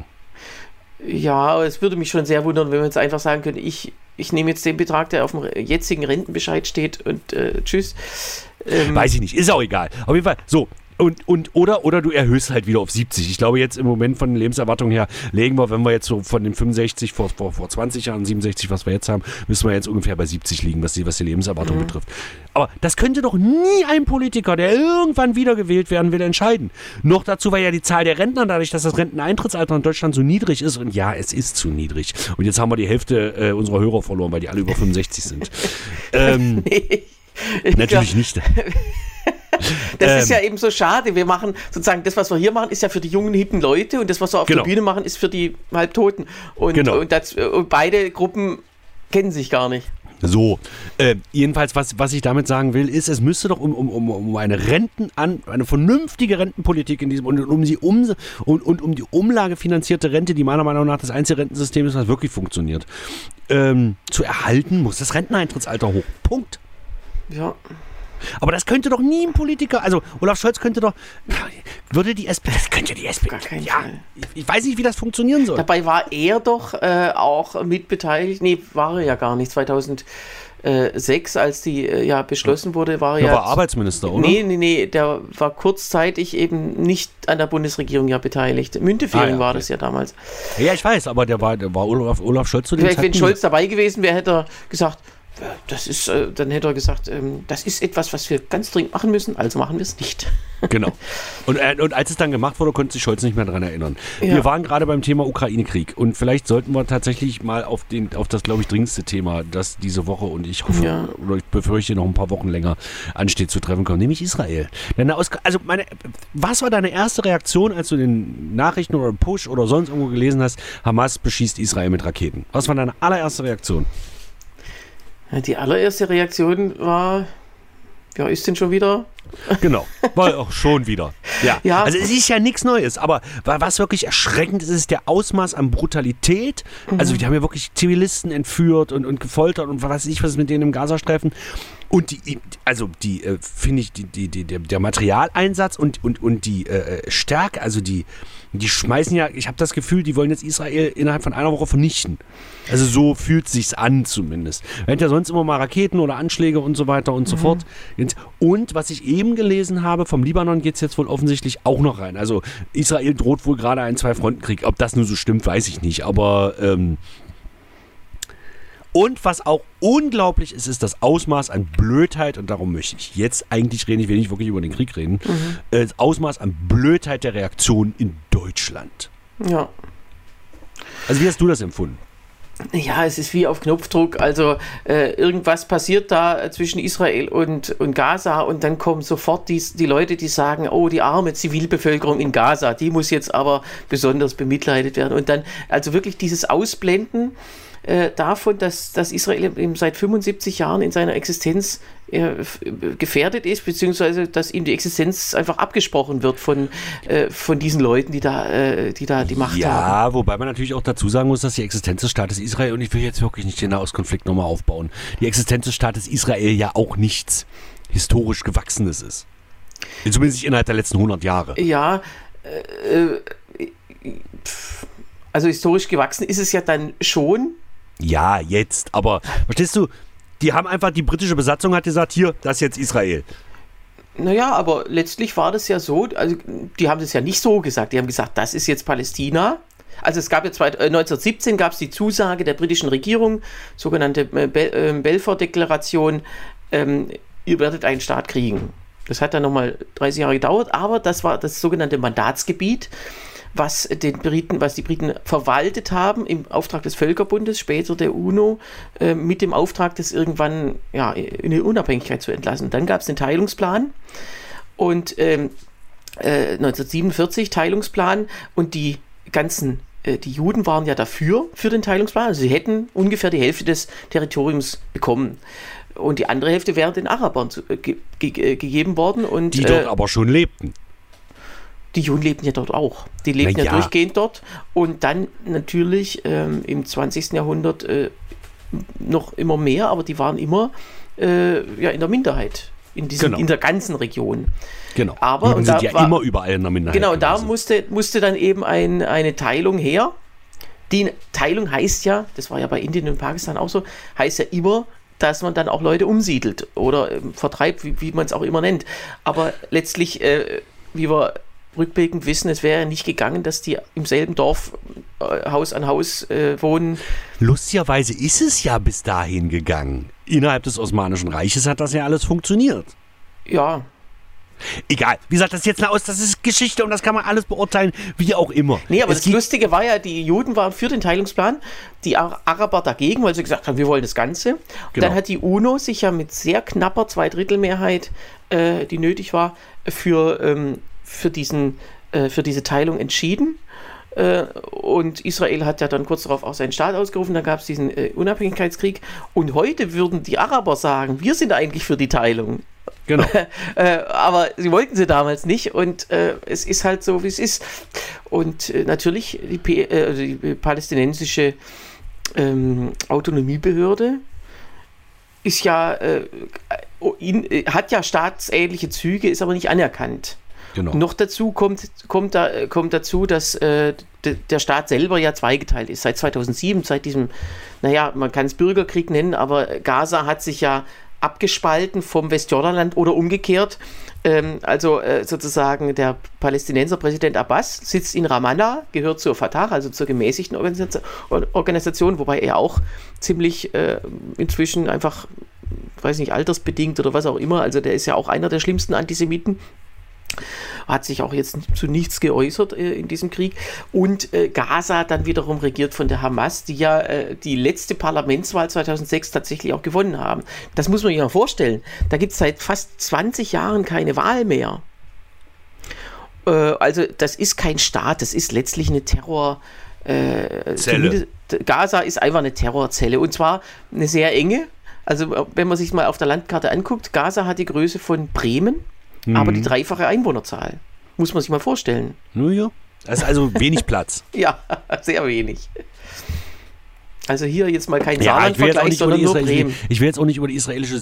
Ja, es würde mich schon sehr wundern, wenn wir jetzt einfach sagen können, ich nehme jetzt den Betrag, der auf dem jetzigen Rentenbescheid steht und tschüss. Weiß ich nicht, ist auch egal. Auf jeden Fall, so. Oder du erhöhst halt wieder auf 70. Ich glaube, jetzt im Moment von den Lebenserwartungen her legen wir, wenn wir jetzt so von den 65 vor 20 Jahren, 67, was wir jetzt haben, müssen wir jetzt ungefähr bei 70 liegen, was die Lebenserwartung betrifft. Aber das könnte doch nie ein Politiker, der irgendwann wiedergewählt werden will, entscheiden. Noch dazu, weil ja die Zahl der Rentner, dadurch, dass das Renteneintrittsalter in Deutschland so niedrig ist, und ja, es ist zu niedrig. Und jetzt haben wir die Hälfte unserer Hörer verloren, weil die alle über 65 sind. Nee, natürlich nicht. Das ist ja eben so schade. Wir machen sozusagen, das, was wir hier machen, ist ja für die jungen, hippen Leute und das, was wir auf der Bühne machen, ist für die Halbtoten. Und beide Gruppen kennen sich gar nicht. So, jedenfalls, was ich damit sagen will, ist, es müsste doch um eine vernünftige Rentenpolitik in diesem und um die umlagefinanzierte Rente, die meiner Meinung nach das einzige Rentensystem ist, was wirklich funktioniert, zu erhalten, muss das Renteneintrittsalter hoch. Punkt. Ja. Aber das könnte doch nie ein Politiker, also Olaf Scholz könnte doch, würde die SPD, das könnte die SPD, gar keinen Fall. Ich weiß nicht, wie das funktionieren soll. Dabei war er doch auch mitbeteiligt, nee, war er ja gar nicht, 2006, als die beschlossen wurde, war er ja... Der war Arbeitsminister, oder? Nee, der war kurzzeitig eben nicht an der Bundesregierung beteiligt. Müntefering war das ja damals. Ja, ich weiß, aber der war Olaf Scholz zu dem Zeitpunkt... Wenn Scholz dabei gewesen wäre, hätte er gesagt... dann hätte er gesagt, das ist etwas, was wir ganz dringend machen müssen, also machen wir es nicht. Genau. Und als es dann gemacht wurde, konnte sich Scholz nicht mehr daran erinnern. Ja. Wir waren gerade beim Thema Ukraine-Krieg und vielleicht sollten wir tatsächlich mal auf das, glaube ich, dringendste Thema, das diese Woche und ich hoffe, oder ich befürchte noch ein paar Wochen länger ansteht, zu treffen kommen, nämlich Israel. Was war deine erste Reaktion, als du den Nachrichten oder Push oder sonst irgendwo gelesen hast, Hamas beschießt Israel mit Raketen? Was war deine allererste Reaktion? Die allererste Reaktion war, ja, ist denn schon wieder? Genau, war auch schon wieder. Ja. Also es ist ja nichts Neues, aber was wirklich erschreckend ist der Ausmaß an Brutalität. Also die haben ja wirklich Zivilisten entführt und gefoltert und was weiß ich, was ist mit denen im Gazastreifen. Und finde ich, der Materialeinsatz und die Stärke, also die schmeißen ja, ich habe das Gefühl, die wollen jetzt Israel innerhalb von einer Woche vernichten. Also so fühlt sich's an zumindest. Wir hatten ja sonst immer mal Raketen oder Anschläge und so weiter und so fort. Und was ich eben gelesen habe, vom Libanon geht es jetzt wohl offensichtlich auch noch rein. Also Israel droht wohl gerade einen Zwei-Fronten-Krieg. Ob das nur so stimmt, weiß ich nicht. Aber und was auch unglaublich ist, ist das Ausmaß an Blödheit, und darum möchte ich jetzt eigentlich reden, ich will nicht wirklich über den Krieg reden, das Ausmaß an Blödheit der Reaktion in Deutschland. Ja. Also wie hast du das empfunden? Ja, es ist wie auf Knopfdruck, also irgendwas passiert da zwischen Israel und Gaza und dann kommen sofort die Leute, die sagen, oh, die arme Zivilbevölkerung in Gaza, die muss jetzt aber besonders bemitleidet werden und dann, also wirklich dieses Ausblenden davon, dass Israel eben seit 75 Jahren in seiner Existenz gefährdet ist, beziehungsweise dass ihm die Existenz einfach abgesprochen wird von diesen Leuten, die da die Macht haben. Ja, wobei man natürlich auch dazu sagen muss, dass die Existenz des Staates Israel, und ich will jetzt wirklich nicht den Nahostkonflikt nochmal aufbauen, die Existenz des Staates Israel ja auch nichts historisch Gewachsenes ist. Zumindest nicht innerhalb der letzten 100 Jahre. Ja, also historisch gewachsen ist es ja dann schon. Ja, jetzt, aber verstehst du, die britische Besatzung hat gesagt, hier, das ist jetzt Israel. Naja, aber letztlich war das ja so, also die haben das ja nicht so gesagt, die haben gesagt, das ist jetzt Palästina. Also es gab ja 1917 gab es die Zusage der britischen Regierung, sogenannte Balfour-Deklaration, ihr werdet einen Staat kriegen. Das hat dann nochmal 30 Jahre gedauert, aber das war das sogenannte Mandatsgebiet, was die Briten verwaltet haben im Auftrag des Völkerbundes, später der UNO, mit dem Auftrag, das irgendwann in die Unabhängigkeit zu entlassen. Dann gab es den Teilungsplan und 1947 Teilungsplan, und die Juden waren ja für den Teilungsplan, also sie hätten ungefähr die Hälfte des Territoriums bekommen. Und die andere Hälfte wäre den Arabern gegeben worden. Und, die dort aber schon lebten. Die Juden lebten ja dort auch. Die lebten ja durchgehend dort. Und dann natürlich im 20. Jahrhundert noch immer mehr, aber die waren immer in der Minderheit in der ganzen Region. Genau. Aber die sind ja immer überall in der Minderheit. Genau, und da musste dann eben eine Teilung her. Die Teilung heißt ja, das war ja bei Indien und Pakistan auch so, heißt ja immer, dass man dann auch Leute umsiedelt oder vertreibt, wie man es auch immer nennt. Aber letztlich, wie wir rückblickend wissen, es wäre ja nicht gegangen, dass die im selben Dorf Haus an Haus wohnen. Lustigerweise ist es ja bis dahin gegangen. Innerhalb des Osmanischen Reiches hat das ja alles funktioniert. Ja. Egal, wie gesagt, das ist Geschichte und das kann man alles beurteilen, wie auch immer. Nee, aber das Lustige war ja, die Juden waren für den Teilungsplan, die Araber dagegen, weil sie gesagt haben, wir wollen das Ganze. Und dann hat die UNO sich ja mit sehr knapper 2/3 die nötig war, für diese Teilung entschieden. Und Israel hat ja dann kurz darauf auch seinen Staat ausgerufen, dann gab es diesen Unabhängigkeitskrieg. Und heute würden die Araber sagen, wir sind eigentlich für die Teilung. Genau. Aber sie wollten sie damals nicht, und es ist halt so, wie es ist. Und natürlich die palästinensische Autonomiebehörde ist ja hat ja staatsähnliche Züge, ist aber nicht anerkannt. Genau. Noch dazu kommt dazu, dass der Staat selber ja zweigeteilt ist. Seit 2007, seit diesem, man kann es Bürgerkrieg nennen, aber Gaza hat sich ja abgespalten vom Westjordanland oder umgekehrt. Sozusagen der Palästinenser Präsident Abbas sitzt in Ramallah, gehört zur Fatah, also zur gemäßigten Organisation, wobei er auch ziemlich inzwischen einfach, weiß nicht, altersbedingt oder was auch immer, also der ist ja auch einer der schlimmsten Antisemiten. Hat sich auch jetzt zu nichts geäußert in diesem Krieg. Und Gaza dann wiederum regiert von der Hamas, die ja die letzte Parlamentswahl 2006 tatsächlich auch gewonnen haben. Das muss man sich mal vorstellen. Da gibt es seit fast 20 Jahren keine Wahl mehr. Also das ist kein Staat, das ist letztlich eine Zelle. Gaza ist einfach eine Terrorzelle, und zwar eine sehr enge. Also wenn man sich mal auf der Landkarte anguckt, Gaza hat die Größe von Bremen, aber die 3-fache Einwohnerzahl. Muss man sich mal vorstellen. Naja, das ist also wenig Platz. Ja, sehr wenig. Also hier jetzt mal kein Saarland-Vergleich, sondern nur Bremen. Ich will jetzt auch nicht über die israelische...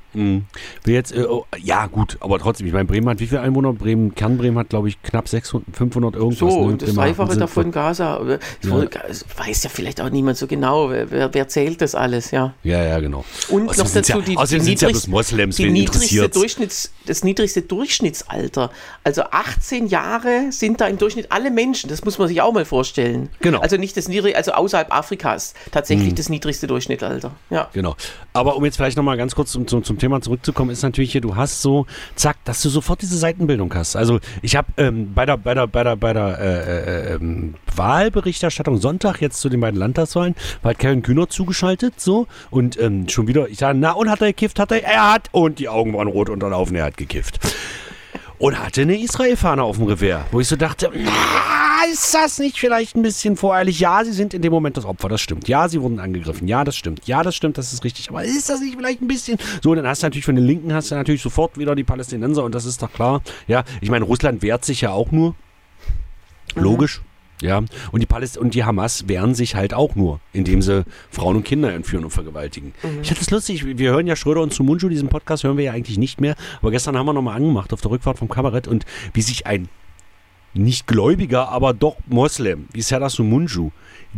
ja gut, aber trotzdem, ich meine, Bremen hat wie viele Einwohner? Kernbremen hat, glaube ich, knapp 600, 500 irgendwas. So, und das Dreifache davon Gaza. Weiß ja vielleicht auch niemand so genau, wer zählt das alles, ja. Ja, genau. Und noch dazu das niedrigste Durchschnittsalter. Also 18 Jahre sind da im Durchschnitt alle Menschen, das muss man sich auch mal vorstellen. Genau. Also nicht also außerhalb Afrikas tatsächlich das niedrigste Durchschnittsalter. Ja. Genau. Aber um jetzt vielleicht nochmal ganz kurz zum Thema zurückzukommen, ist natürlich hier, du hast so, zack, dass du sofort diese Seitenbildung hast. Also ich habe bei der Wahlberichterstattung Sonntag jetzt zu den beiden Landtagswahlen, war halt Kevin Kühnert zugeschaltet, so, und schon wieder, ich sage, und hat er gekifft? Er hat, und die Augen waren rot unterlaufen, er hat gekifft. Und hatte eine Israel-Fahne auf dem Revers, wo ich so dachte, ist das nicht vielleicht ein bisschen voreilig? Ja, sie sind in dem Moment das Opfer, das stimmt. Ja, sie wurden angegriffen. Ja, das stimmt. Ja, das stimmt, das ist richtig. Aber ist das nicht vielleicht ein bisschen... So, dann hast du natürlich von den Linken natürlich sofort wieder die Palästinenser und das ist doch klar. Ja, ich meine, Russland wehrt sich ja auch nur. Logisch. Ja, und die Hamas wehren sich halt auch nur, indem sie Frauen und Kinder entführen und vergewaltigen. Ich finde das lustig, wir hören ja Schröder und Sumunju, diesen Podcast hören wir ja eigentlich nicht mehr, aber gestern haben wir nochmal angemacht auf der Rückfahrt vom Kabarett und wie sich ein nicht Gläubiger, aber doch Moslem, wie Serdar Sumunju,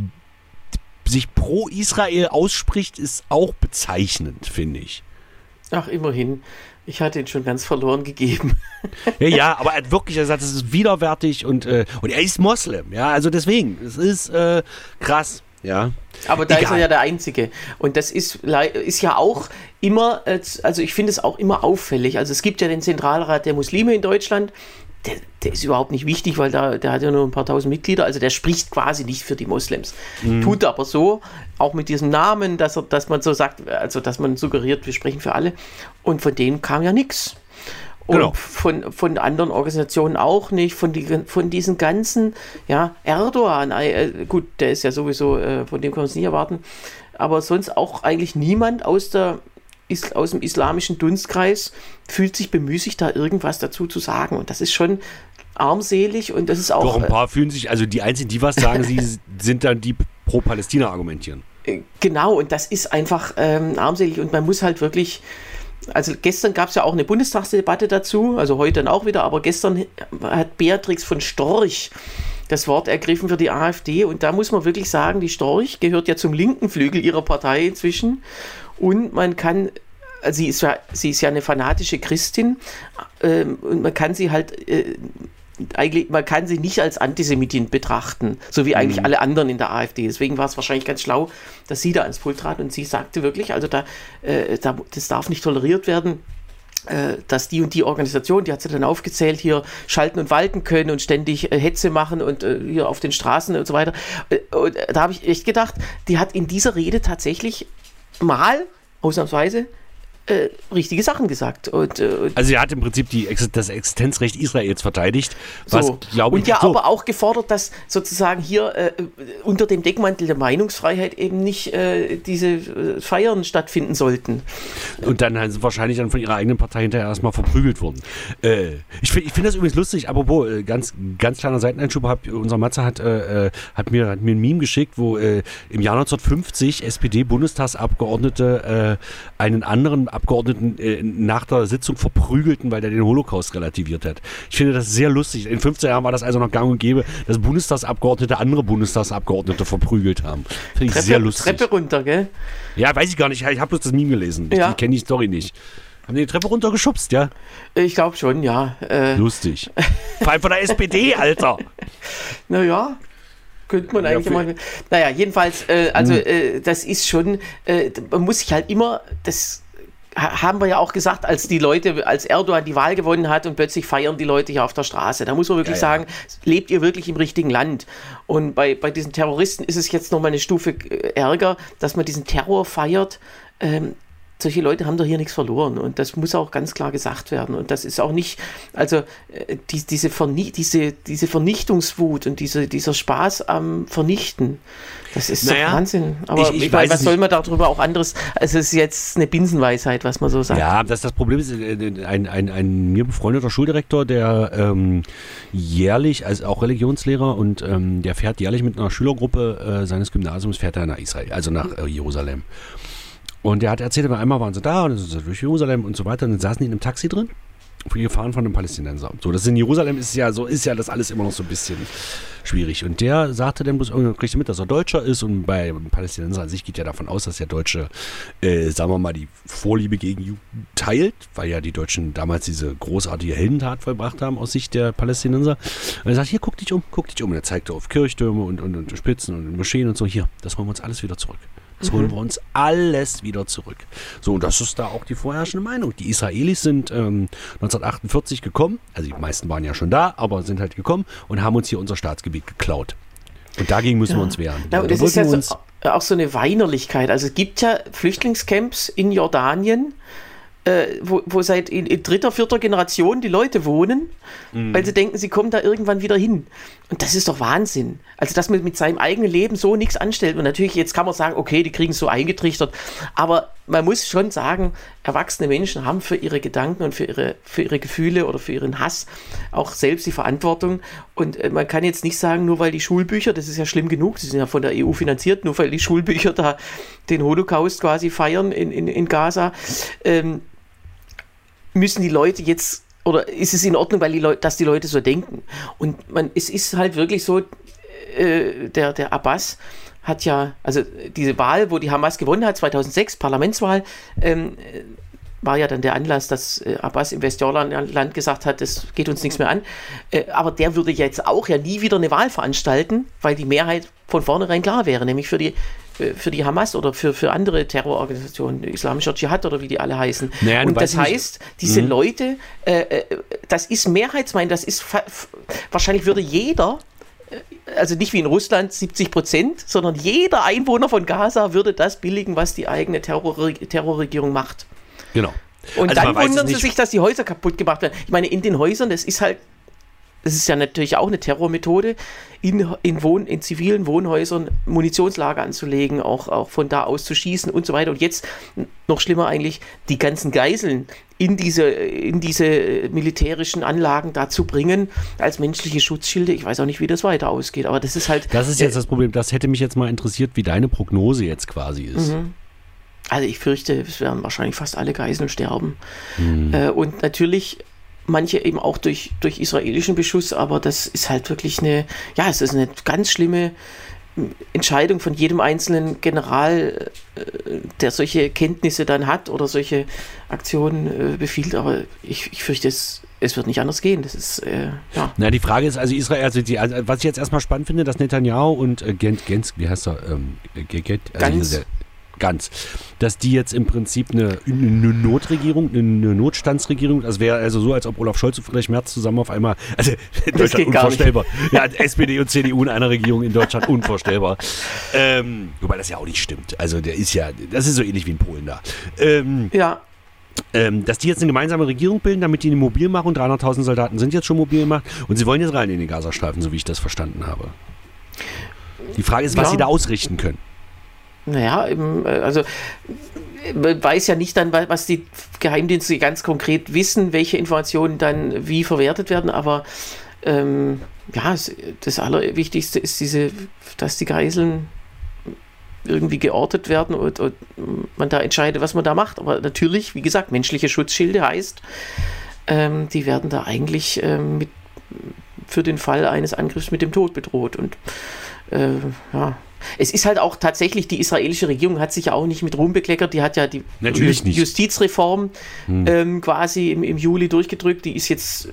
sich pro Israel ausspricht, ist auch bezeichnend, finde ich. Ach, immerhin. Ich hatte ihn schon ganz verloren gegeben. Ja, aber er hat wirklich gesagt, es ist widerwärtig und er ist Moslem. Ja, also deswegen, es ist krass. Ja. Aber da ist er ja der Einzige. Und das ist ja auch immer, also ich finde es auch immer auffällig. Also es gibt ja den Zentralrat der Muslime in Deutschland. Der ist überhaupt nicht wichtig, weil der hat ja nur ein paar tausend Mitglieder, also der spricht quasi nicht für die Moslems. Tut aber so, auch mit diesem Namen, dass man so sagt, also dass man suggeriert, wir sprechen für alle. Und von denen kam ja nichts. Und genau. Von anderen Organisationen auch nicht, von diesen ganzen, ja, Erdogan, gut, der ist ja sowieso, von dem kann man es nicht erwarten, aber sonst auch eigentlich niemand aus dem islamischen Dunstkreis fühlt sich bemüßigt, da irgendwas dazu zu sagen. Und das ist schon armselig und das ist auch... Doch, ein paar fühlen sich, also die Einzigen, die was sagen, sie sind dann die pro Palästina argumentieren. Genau, und das ist einfach armselig und man muss halt wirklich... Also gestern gab es ja auch eine Bundestagsdebatte dazu, also heute dann auch wieder, aber gestern hat Beatrix von Storch das Wort ergriffen für die AfD und da muss man wirklich sagen, die Storch gehört ja zum linken Flügel ihrer Partei inzwischen. Und man kann, sie ist ja eine fanatische Christin und man kann sie halt eigentlich, man kann sie nicht als Antisemitin betrachten, so wie eigentlich alle anderen in der AfD. Deswegen war es wahrscheinlich ganz schlau, dass sie da ans Pult trat und sie sagte wirklich, also das darf nicht toleriert werden, dass die und die Organisation, die hat sie dann aufgezählt, hier schalten und walten können und ständig Hetze machen und hier auf den Straßen und so weiter. Und da habe ich echt gedacht, die hat in dieser Rede tatsächlich mal, ausnahmsweise, richtige Sachen gesagt. Also sie hat im Prinzip das Existenzrecht Israels verteidigt. Was, so. Und ja aber auch gefordert, dass sozusagen hier unter dem Deckmantel der Meinungsfreiheit eben nicht diese Feiern stattfinden sollten. Und dann sind wahrscheinlich dann von ihrer eigenen Partei hinterher erstmal verprügelt worden. Ich finde das übrigens lustig, apropos, ganz kleiner Seiteneinschub, unser Matze hat mir ein Meme geschickt, wo im Jahr 1950 SPD-Bundestagsabgeordnete einen anderen Abgeordneten nach der Sitzung verprügelten, weil der den Holocaust relativiert hat. Ich finde das sehr lustig. In 15 Jahren war das also noch gang und gäbe, dass Bundestagsabgeordnete andere Bundestagsabgeordnete verprügelt haben. Finde ich sehr lustig. Treppe runter, gell? Ja, weiß ich gar nicht. Ich habe bloß das Meme gelesen. Ja. Ich kenne die Story nicht. Haben die Treppe runtergeschubst, ja? Ich glaube schon, ja. Lustig. Vor allem von der SPD, Alter. Naja. Könnte man eigentlich mal. Naja, jedenfalls, das ist schon, man muss sich halt immer, das haben wir ja auch gesagt, als Erdogan die Wahl gewonnen hat und plötzlich feiern die Leute hier auf der Straße. Da muss man wirklich sagen, lebt ihr wirklich im richtigen Land? Und bei diesen Terroristen ist es jetzt nochmal eine Stufe ärger, dass man diesen Terror feiert. Solche Leute haben doch hier nichts verloren und das muss auch ganz klar gesagt werden und das ist auch nicht, also diese Vernichtungswut und dieser Spaß am Vernichten, das ist doch Wahnsinn. Aber ich weiß, was soll man darüber auch anderes, also es ist jetzt eine Binsenweisheit, was man so sagt. Ja, das Problem ist, ein mir befreundeter Schuldirektor, der jährlich, also auch Religionslehrer und der fährt jährlich mit einer Schülergruppe seines Gymnasiums, fährt er nach Israel, also nach Jerusalem. Und er hat erzählt, einmal waren sie da und dann sind sie durch Jerusalem und so weiter und dann saßen die in einem Taxi drin, gefahren von einem Palästinenser. So, das in Jerusalem ist ja das alles immer noch so ein bisschen schwierig. Und der sagte dann bloß, kriegte mit, dass er Deutscher ist und bei Palästinenser an sich geht ja davon aus, dass der Deutsche, sagen wir mal, die Vorliebe gegen Juden teilt, weil ja die Deutschen damals diese großartige Heldentat vollbracht haben aus Sicht der Palästinenser. Und er sagt, hier, guck dich um. Und er zeigte auf Kirchtürme und Spitzen und Moscheen und so, hier, das holen wir uns alles wieder zurück. Das holen wir uns alles wieder zurück. So, und das ist da auch die vorherrschende Meinung. Die Israelis sind 1948 gekommen, also die meisten waren ja schon da, aber sind halt gekommen und haben uns hier unser Staatsgebiet geklaut. Und dagegen müssen wir uns wehren. Ja, das ist ja auch so eine Weinerlichkeit. Also es gibt ja Flüchtlingscamps in Jordanien, wo seit in dritter, vierter Generation die Leute wohnen, weil sie denken, sie kommen da irgendwann wieder hin. Und das ist doch Wahnsinn. Also, dass man mit seinem eigenen Leben so nichts anstellt. Und natürlich, jetzt kann man sagen, okay, die kriegen es so eingetrichtert. Aber man muss schon sagen, erwachsene Menschen haben für ihre Gedanken und für ihre Gefühle oder für ihren Hass auch selbst die Verantwortung. Und man kann jetzt nicht sagen, nur weil die Schulbücher, das ist ja schlimm genug, die sind ja von der EU finanziert, nur weil die Schulbücher da den Holocaust quasi feiern in Gaza, müssen die Leute jetzt, oder ist es in Ordnung, weil dass die Leute so denken? Und es ist halt wirklich so, der Abbas hat ja, also diese Wahl, wo die Hamas gewonnen hat, 2006, Parlamentswahl, war ja dann der Anlass, dass Abbas im Westjordanland gesagt hat, das geht uns nichts mehr an. Aber der würde jetzt auch ja nie wieder eine Wahl veranstalten, weil die Mehrheit von vornherein klar wäre, nämlich für die Hamas oder für andere Terrororganisationen, Islamischer Dschihad oder wie die alle heißen. Naja, und das heißt, diese Leute, das ist Mehrheitsmeinung, das ist wahrscheinlich würde jeder, also nicht wie in Russland 70%, sondern jeder Einwohner von Gaza würde das billigen, was die eigene Terrorregierung macht. Genau. Und also dann wundern sie sich, dass die Häuser kaputt gemacht werden. Ich meine, in den Häusern, das ist ja natürlich auch eine Terrormethode, in zivilen Wohnhäusern Munitionslager anzulegen, auch von da aus zu schießen und so weiter. Und jetzt, noch schlimmer eigentlich, die ganzen Geiseln in diese militärischen Anlagen dazu bringen, als menschliche Schutzschilde. Ich weiß auch nicht, wie das weiter ausgeht, aber das ist halt... Das ist jetzt das Problem. Das hätte mich jetzt mal interessiert, wie deine Prognose jetzt quasi ist. Also ich fürchte, es werden wahrscheinlich fast alle Geiseln sterben. Und natürlich manche eben auch durch israelischen Beschuss, aber das ist halt wirklich es ist eine ganz schlimme Entscheidung von jedem einzelnen General, der solche Kenntnisse dann hat oder solche Aktionen befiehlt, aber ich fürchte, es wird nicht anders gehen. Das ist, ja. Na, die Frage ist, also Israel, was ich jetzt erstmal spannend finde, dass Netanyahu und Gantz, wie heißt er? Gantz, dass die jetzt im Prinzip eine Notregierung, eine Notstandsregierung, das wäre also so, als ob Olaf Scholz und Friedrich Merz zusammen auf einmal, also in Deutschland unvorstellbar. Ja, SPD und CDU in einer Regierung in Deutschland unvorstellbar. Wobei das ja auch nicht stimmt. Also das ist so ähnlich wie in Polen da. Ja. Dass die jetzt eine gemeinsame Regierung bilden, damit die eine mobil machen, 300.000 Soldaten sind jetzt schon mobil gemacht und sie wollen jetzt rein in den Gazastreifen, so wie ich das verstanden habe. Die Frage ist, was sie da ausrichten können. Naja, also man weiß ja nicht dann, was die Geheimdienste ganz konkret wissen, welche Informationen dann wie verwertet werden, aber das Allerwichtigste ist dass die Geiseln irgendwie geortet werden und man da entscheidet, was man da macht. Aber natürlich, wie gesagt, menschliche Schutzschilde heißt, die werden da eigentlich für den Fall eines Angriffs mit dem Tod bedroht. Und es ist halt auch tatsächlich, die israelische Regierung hat sich ja auch nicht mit Ruhm bekleckert, die hat ja die Justizreform quasi im Juli durchgedrückt, die ist jetzt,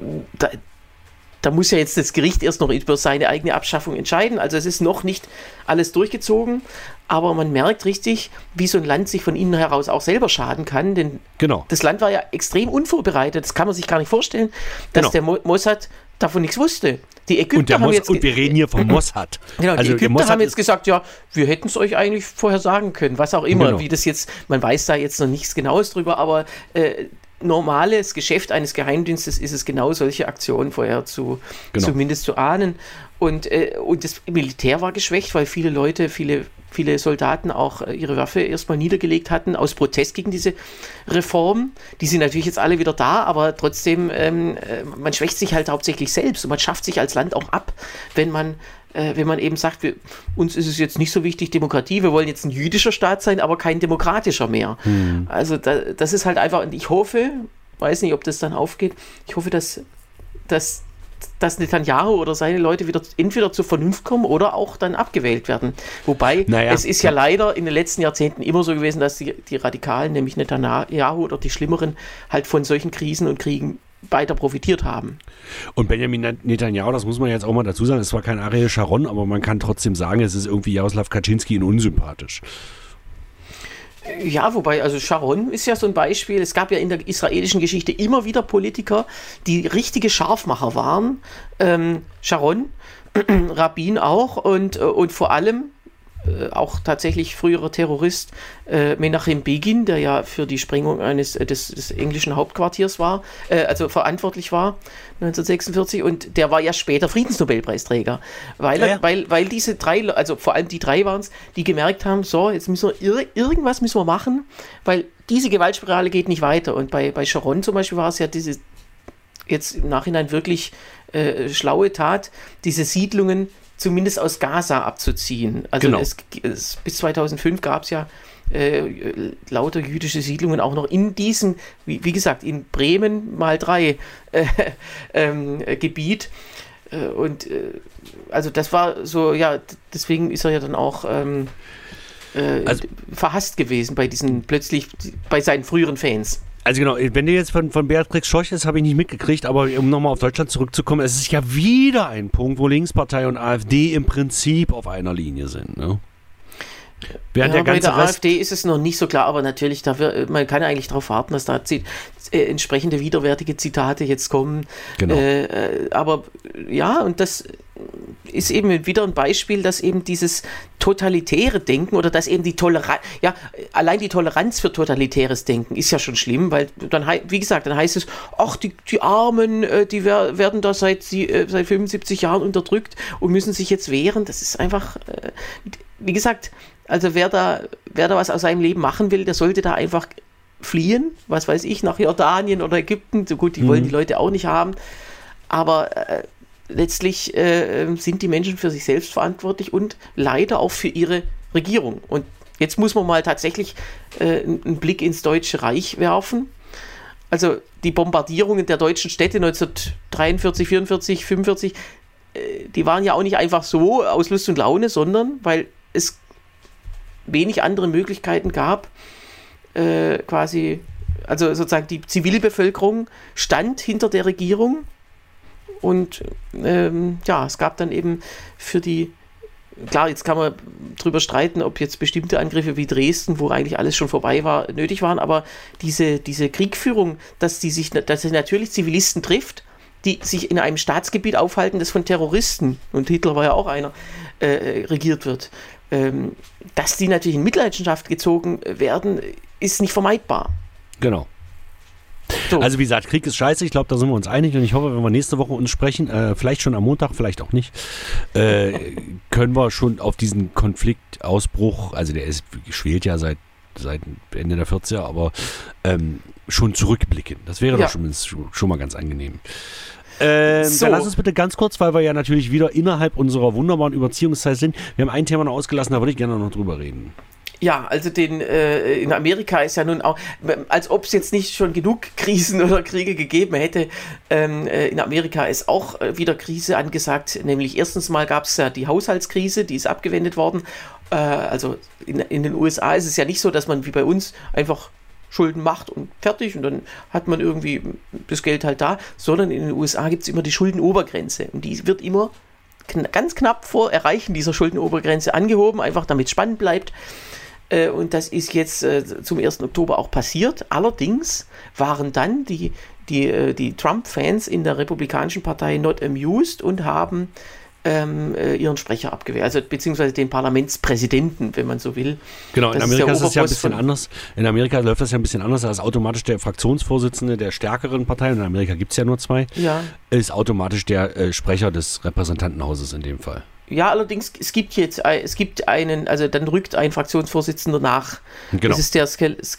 da muss ja jetzt das Gericht erst noch über seine eigene Abschaffung entscheiden, also es ist noch nicht alles durchgezogen, aber man merkt richtig, wie so ein Land sich von innen heraus auch selber schaden kann, denn das Land war ja extrem unvorbereitet, das kann man sich gar nicht vorstellen, dass der Mossad davon nichts wusste. Die Ägypter haben jetzt... Und wir reden hier vom Mossad. Genau, die Ägypter haben jetzt gesagt, ja, wir hätten es euch eigentlich vorher sagen können, was auch immer, wie das jetzt, man weiß da jetzt noch nichts Genaues drüber, aber normales Geschäft eines Geheimdienstes ist es genau, solche Aktionen vorher zumindest zu ahnen. Und das Militär war geschwächt, weil viele Leute, viele Soldaten auch ihre Waffe erstmal niedergelegt hatten, aus Protest gegen diese Reform. Die sind natürlich jetzt alle wieder da, aber trotzdem, man schwächt sich halt hauptsächlich selbst und man schafft sich als Land auch ab, wenn man eben sagt, uns ist es jetzt nicht so wichtig, Demokratie, wir wollen jetzt ein jüdischer Staat sein, aber kein demokratischer mehr. Also das ist halt einfach, und ich hoffe, weiß nicht, ob das dann aufgeht, ich hoffe, dass Netanyahu oder seine Leute wieder entweder zur Vernunft kommen oder auch dann abgewählt werden. Wobei, es ist ja leider in den letzten Jahrzehnten immer so gewesen, dass die Radikalen, nämlich Netanyahu oder die Schlimmeren, halt von solchen Krisen und Kriegen weiter profitiert haben. Und Benjamin Netanyahu, das muss man jetzt auch mal dazu sagen, es war kein Ariel Sharon, aber man kann trotzdem sagen, es ist irgendwie Jaroslaw Kaczynski in unsympathisch. Ja, wobei, also Sharon ist ja so ein Beispiel. Es gab ja in der israelischen Geschichte immer wieder Politiker, die richtige Scharfmacher waren. Sharon, Rabin auch und vor allem auch tatsächlich früherer Terrorist Menachem Begin, der ja für die Sprengung des englischen Hauptquartiers war, also verantwortlich war, 1946, und der war ja später Friedensnobelpreisträger, weil diese drei, also vor allem die drei waren es, die gemerkt haben, so, jetzt müssen wir irgendwas müssen wir machen, weil diese Gewaltspirale geht nicht weiter. Und bei Sharon zum Beispiel war es ja diese jetzt im Nachhinein wirklich schlaue Tat, diese Siedlungen zumindest aus Gaza abzuziehen. Also genau. Bis 2005 gab es ja lauter jüdische Siedlungen auch noch in diesem, wie gesagt, in Bremen mal 3 Gebiet. Also das war so, ja, deswegen ist er ja dann auch verhasst gewesen bei seinen früheren Fans. Also genau, wenn du jetzt von Beatrix Schorch, das habe ich nicht mitgekriegt, aber um nochmal auf Deutschland zurückzukommen, es ist ja wieder ein Punkt, wo Linkspartei und AfD im Prinzip auf einer Linie sind, ne? Während der ganze bei der AfD ist es noch nicht so klar, aber natürlich, man kann eigentlich darauf warten, dass da entsprechende widerwärtige Zitate jetzt kommen. Genau. Aber ja, und das ist eben wieder ein Beispiel, dass eben dieses totalitäre Denken oder dass eben die Toleranz, ja, allein die Toleranz für totalitäres Denken ist ja schon schlimm, weil dann, wie gesagt, dann heißt es, ach, die Armen, die werden da seit 75 Jahren unterdrückt und müssen sich jetzt wehren. Das ist einfach, wie gesagt, also wer da was aus seinem Leben machen will, der sollte da einfach fliehen, was weiß ich, nach Jordanien oder Ägypten. So gut, die wollen die Leute auch nicht haben. Aber letztlich sind die Menschen für sich selbst verantwortlich und leider auch für ihre Regierung. Und jetzt muss man mal tatsächlich einen Blick ins Deutsche Reich werfen. Also die Bombardierungen der deutschen Städte 1943, 44, 45, die waren ja auch nicht einfach so aus Lust und Laune, sondern weil es wenig andere Möglichkeiten gab, quasi, also sozusagen die Zivilbevölkerung stand hinter der Regierung und es gab dann eben klar, jetzt kann man drüber streiten, ob jetzt bestimmte Angriffe wie Dresden, wo eigentlich alles schon vorbei war, nötig waren, aber diese Kriegführung, dass sie natürlich Zivilisten trifft, die sich in einem Staatsgebiet aufhalten, das von Terroristen, und Hitler war ja auch einer, regiert wird, dass die natürlich in Mitleidenschaft gezogen werden, ist nicht vermeidbar. Genau. So. Also wie gesagt, Krieg ist scheiße, ich glaube, da sind wir uns einig und ich hoffe, wenn wir nächste Woche uns sprechen, vielleicht schon am Montag, vielleicht auch nicht, können wir schon auf diesen Konfliktausbruch, also der schwelt ja seit Ende der 40er, aber schon zurückblicken. Das wäre doch schon mal ganz angenehm. Dann lass uns bitte ganz kurz, weil wir ja natürlich wieder innerhalb unserer wunderbaren Überziehungszeit sind. Wir haben ein Thema noch ausgelassen, da würde ich gerne noch drüber reden. Ja, also in Amerika ist ja nun auch, als ob es jetzt nicht schon genug Krisen oder Kriege gegeben hätte, in Amerika ist auch wieder Krise angesagt, nämlich erstens mal gab es ja die Haushaltskrise, die ist abgewendet worden. Also in den USA ist es ja nicht so, dass man wie bei uns einfach Schulden macht und fertig und dann hat man irgendwie das Geld halt da, sondern in den USA gibt es immer die Schuldenobergrenze und die wird immer ganz knapp vor Erreichen dieser Schuldenobergrenze angehoben, einfach damit es spannend bleibt. Und das ist jetzt zum 1. Oktober auch passiert. Allerdings waren dann die Trump-Fans in der Republikanischen Partei not amused und haben ihren Sprecher abgewählt, also beziehungsweise den Parlamentspräsidenten, wenn man so will. Genau, in Amerika ist es ja ein bisschen anders. In Amerika läuft das ja ein bisschen anders, als automatisch der Fraktionsvorsitzende der stärkeren Partei, und in Amerika gibt es ja nur 2, ist automatisch der Sprecher des Repräsentantenhauses in dem Fall. Ja, allerdings, es gibt einen, also dann rückt ein Fraktionsvorsitzender nach. Genau. Das ist der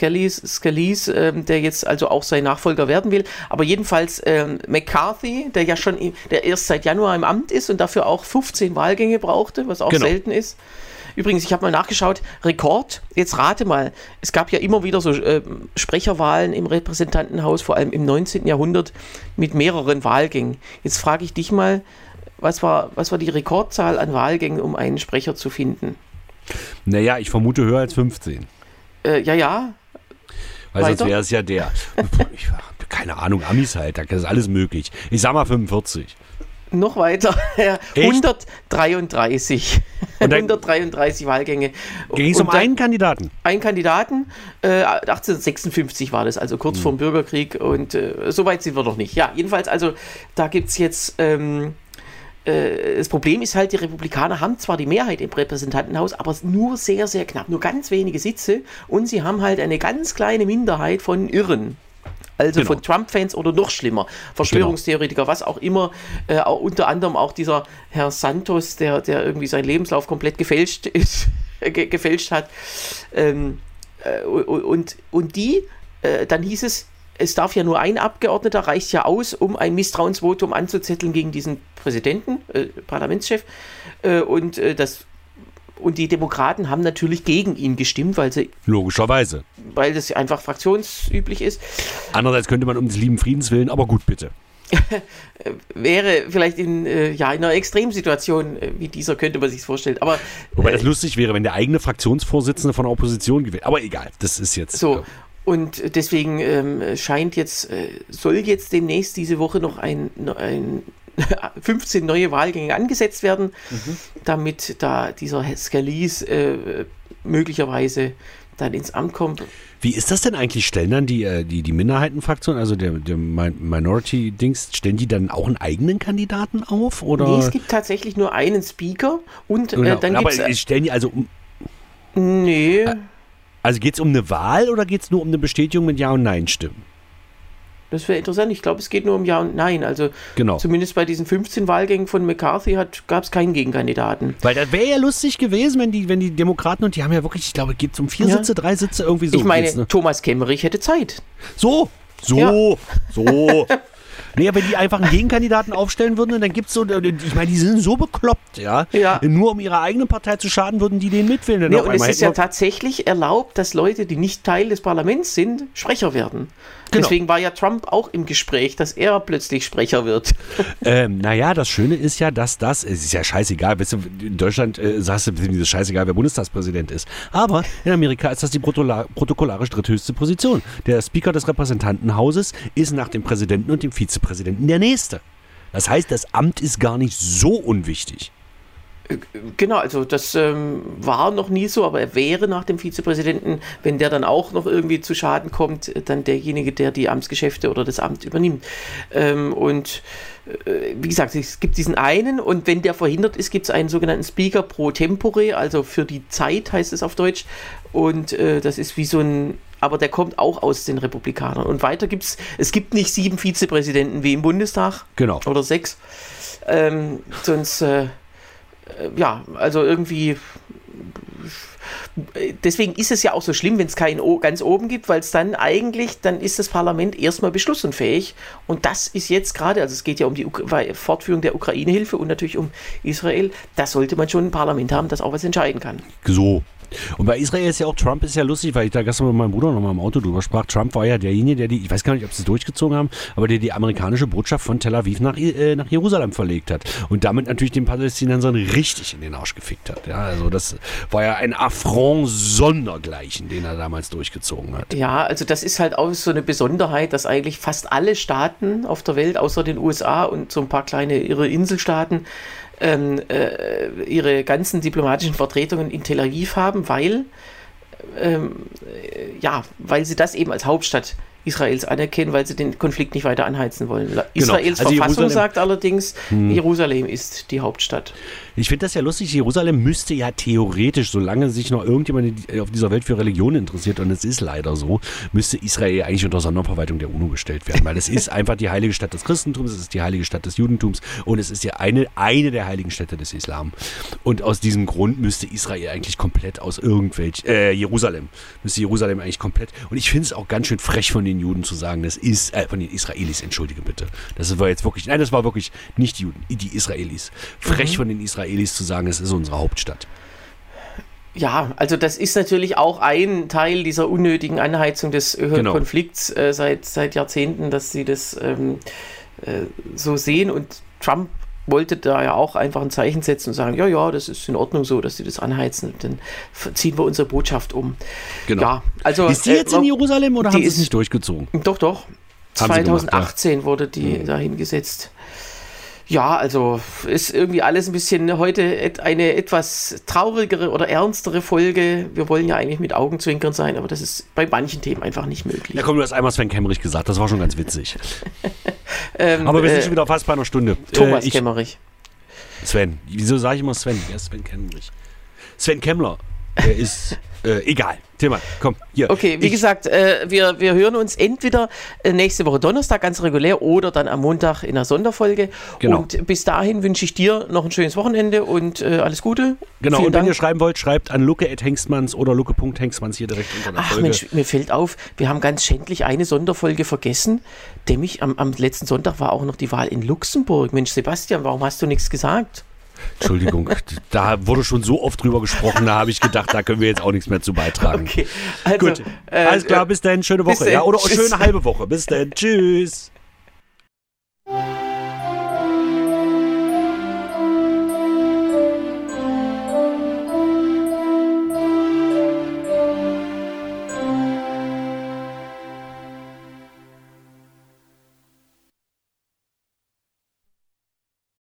Scalise, der jetzt also auch sein Nachfolger werden will. Aber jedenfalls McCarthy, der erst seit Januar im Amt ist und dafür auch 15 Wahlgänge brauchte, was auch selten ist. Übrigens, ich habe mal nachgeschaut, Rekord, jetzt rate mal, es gab ja immer wieder so Sprecherwahlen im Repräsentantenhaus, vor allem im 19. Jahrhundert, mit mehreren Wahlgängen. Jetzt frage ich dich mal, was war die Rekordzahl an Wahlgängen, um einen Sprecher zu finden? Naja, ich vermute höher als 15. Ja. Weil sonst wäre es ja der. Keine Ahnung, Amis halt, da ist alles möglich. Ich sag mal 45. Noch weiter. 133. 133 Wahlgänge. Ging es um einen Kandidaten? Einen Kandidaten. 1856 war das, also kurz vorm Bürgerkrieg. Und so weit sind wir noch nicht. Ja, jedenfalls, also da gibt es jetzt das Problem ist halt, die Republikaner haben zwar die Mehrheit im Repräsentantenhaus, aber nur sehr, sehr knapp, nur ganz wenige Sitze und sie haben halt eine ganz kleine Minderheit von Irren. Also von Trump-Fans oder noch schlimmer, Verschwörungstheoretiker, was auch immer, unter anderem auch dieser Herr Santos, der irgendwie seinen Lebenslauf komplett gefälscht hat. Und die, dann hieß es darf ja nur ein Abgeordneter, reicht ja aus, um ein Misstrauensvotum anzuzetteln gegen diesen Präsidenten, Parlamentschef. Und die Demokraten haben natürlich gegen ihn gestimmt, logischerweise. Weil das einfach fraktionsüblich ist. Andererseits könnte man um des lieben Friedens willen, aber gut, bitte. Wäre vielleicht in einer Extremsituation wie dieser, könnte man sich vorstellen. Aber, wobei das lustig wäre, wenn der eigene Fraktionsvorsitzende von der Opposition gewählt. Aber egal, das ist jetzt... So, und deswegen soll jetzt demnächst diese Woche noch ein 15 neue Wahlgänge angesetzt werden, damit da dieser Scalise möglicherweise dann ins Amt kommt. Wie ist das denn eigentlich? Stellen dann die Minderheitenfraktion, also der Minority-Dings, stellen die dann auch einen eigenen Kandidaten auf? Oder? Nee, es gibt tatsächlich nur einen Speaker und genau. dann aber gibt es... stellen die also... Nee. Also geht es um eine Wahl oder geht es nur um eine Bestätigung mit Ja- und Nein-Stimmen? Das wäre interessant. Ich glaube, es geht nur um Ja und Nein. Also zumindest bei diesen 15 Wahlgängen von McCarthy gab es keinen Gegenkandidaten. Weil das wäre ja lustig gewesen, wenn die Demokraten, und die haben ja wirklich, ich glaube, geht es um 4 Sitze, 3 Sitze, irgendwie so. Ich meine, Thomas Kemmerich hätte Zeit. So. Nee, wenn die einfach einen Gegenkandidaten aufstellen würden, dann gibt es so, ich meine, die sind so bekloppt, ja. Nur um ihrer eigenen Partei zu schaden, würden die den mitwählen. Und es ist ja tatsächlich erlaubt, dass Leute, die nicht Teil des Parlaments sind, Sprecher werden. Genau. Deswegen war ja Trump auch im Gespräch, dass er plötzlich Sprecher wird. Naja, das Schöne ist ja, dass es ist ja scheißegal, weißt du, in Deutschland sagst du, es ist scheißegal, wer Bundestagspräsident ist. Aber in Amerika ist das die protokollarisch dritthöchste Position. Der Speaker des Repräsentantenhauses ist nach dem Präsidenten und dem Vizepräsidenten der Nächste. Das heißt, das Amt ist gar nicht so unwichtig. Genau, also das war noch nie so, aber er wäre nach dem Vizepräsidenten, wenn der dann auch noch irgendwie zu Schaden kommt, dann derjenige, der die Amtsgeschäfte oder das Amt übernimmt. Wie gesagt, es gibt diesen einen und wenn der verhindert ist, gibt es einen sogenannten Speaker pro tempore, also für die Zeit heißt es auf Deutsch. Und das ist wie so ein, aber der kommt auch aus den Republikanern. Und weiter es gibt nicht 7 Vizepräsidenten wie im Bundestag. Genau. Oder 6. Sonst... also irgendwie, deswegen ist es ja auch so schlimm, wenn es keinen ganz oben gibt, weil es dann ist das Parlament erstmal beschlussunfähig und das ist jetzt gerade, also es geht ja um die Fortführung der Ukraine-Hilfe und natürlich um Israel, da sollte man schon ein Parlament haben, das auch was entscheiden kann. So. Und bei Israel ist ja auch, Trump ist ja lustig, weil ich da gestern mit meinem Bruder noch mal im Auto drüber sprach. Trump war ja derjenige, ich weiß gar nicht, ob sie es durchgezogen haben, aber der die amerikanische Botschaft von Tel Aviv nach Jerusalem verlegt hat. Und damit natürlich den Palästinensern richtig in den Arsch gefickt hat. Ja, also das war ja ein Affront sondergleichen, den er damals durchgezogen hat. Ja, also das ist halt auch so eine Besonderheit, dass eigentlich fast alle Staaten auf der Welt, außer den USA und so ein paar kleine irre Inselstaaten, ihre ganzen diplomatischen Vertretungen in Tel Aviv haben, weil sie das eben als Hauptstadt Israels anerkennen, weil sie den Konflikt nicht weiter anheizen wollen. Israels Verfassung sagt allerdings, Jerusalem ist die Hauptstadt. Ich finde das ja lustig, Jerusalem müsste ja theoretisch, solange sich noch irgendjemand auf dieser Welt für Religion interessiert, und es ist leider so, müsste Israel eigentlich unter Sonderverwaltung der UNO gestellt werden, weil es ist einfach die heilige Stadt des Christentums, es ist die heilige Stadt des Judentums und es ist ja eine der heiligen Städte des Islam. Und aus diesem Grund müsste Israel eigentlich komplett Jerusalem eigentlich komplett, und ich finde es auch ganz schön frech von den Juden zu sagen, das ist, von den Israelis, entschuldige bitte. Das war wirklich nicht die Juden, die Israelis. Frech von den Israelis zu sagen, es ist unsere Hauptstadt. Ja, also das ist natürlich auch ein Teil dieser unnötigen Anheizung des Konflikts seit Jahrzehnten, dass sie das so sehen, und Trump wollte da ja auch einfach ein Zeichen setzen und sagen, ja, das ist in Ordnung so, dass sie das anheizen, dann ziehen wir unsere Botschaft um. Genau. Ja, also, ist die jetzt in Jerusalem oder haben sie es nicht durchgezogen? Doch. 2018 wurde die da hingesetzt. Ja, also ist irgendwie alles ein bisschen heute eine etwas traurigere oder ernstere Folge. Wir wollen ja eigentlich mit Augenzwinkern sein, aber das ist bei manchen Themen einfach nicht möglich. Ja komm, du hast einmal Sven Kemmerich gesagt, das war schon ganz witzig. Aber wir sind schon wieder fast bei einer Stunde. Thomas Kemmerich. Sven. Wieso sage ich immer Sven? Wer ist Sven Kemmrich? Sven Kemmler. Der ist egal. Tillmann, komm, hier. Okay, wie gesagt, wir hören uns entweder nächste Woche Donnerstag ganz regulär oder dann am Montag in einer Sonderfolge. Genau. Und bis dahin wünsche ich dir noch ein schönes Wochenende und alles Gute. Genau, Vielen und wenn Dank. ihr schreiben wollt, schreibt an lucke@hengstmanns oder lucke.hengstmanns hier direkt unter der Ach Folge. Mensch, mir fällt auf, wir haben ganz schändlich eine Sonderfolge vergessen, nämlich am letzten Sonntag war auch noch die Wahl in Luxemburg. Mensch, Sebastian, warum hast du nichts gesagt? Entschuldigung, da wurde schon so oft drüber gesprochen, da habe ich gedacht, da können wir jetzt auch nichts mehr zu beitragen. Okay, also, Gut, alles klar, bis dann, schöne Woche. dann. Ja, oder Tschüss. schöne halbe Woche. Bis dann, tschüss.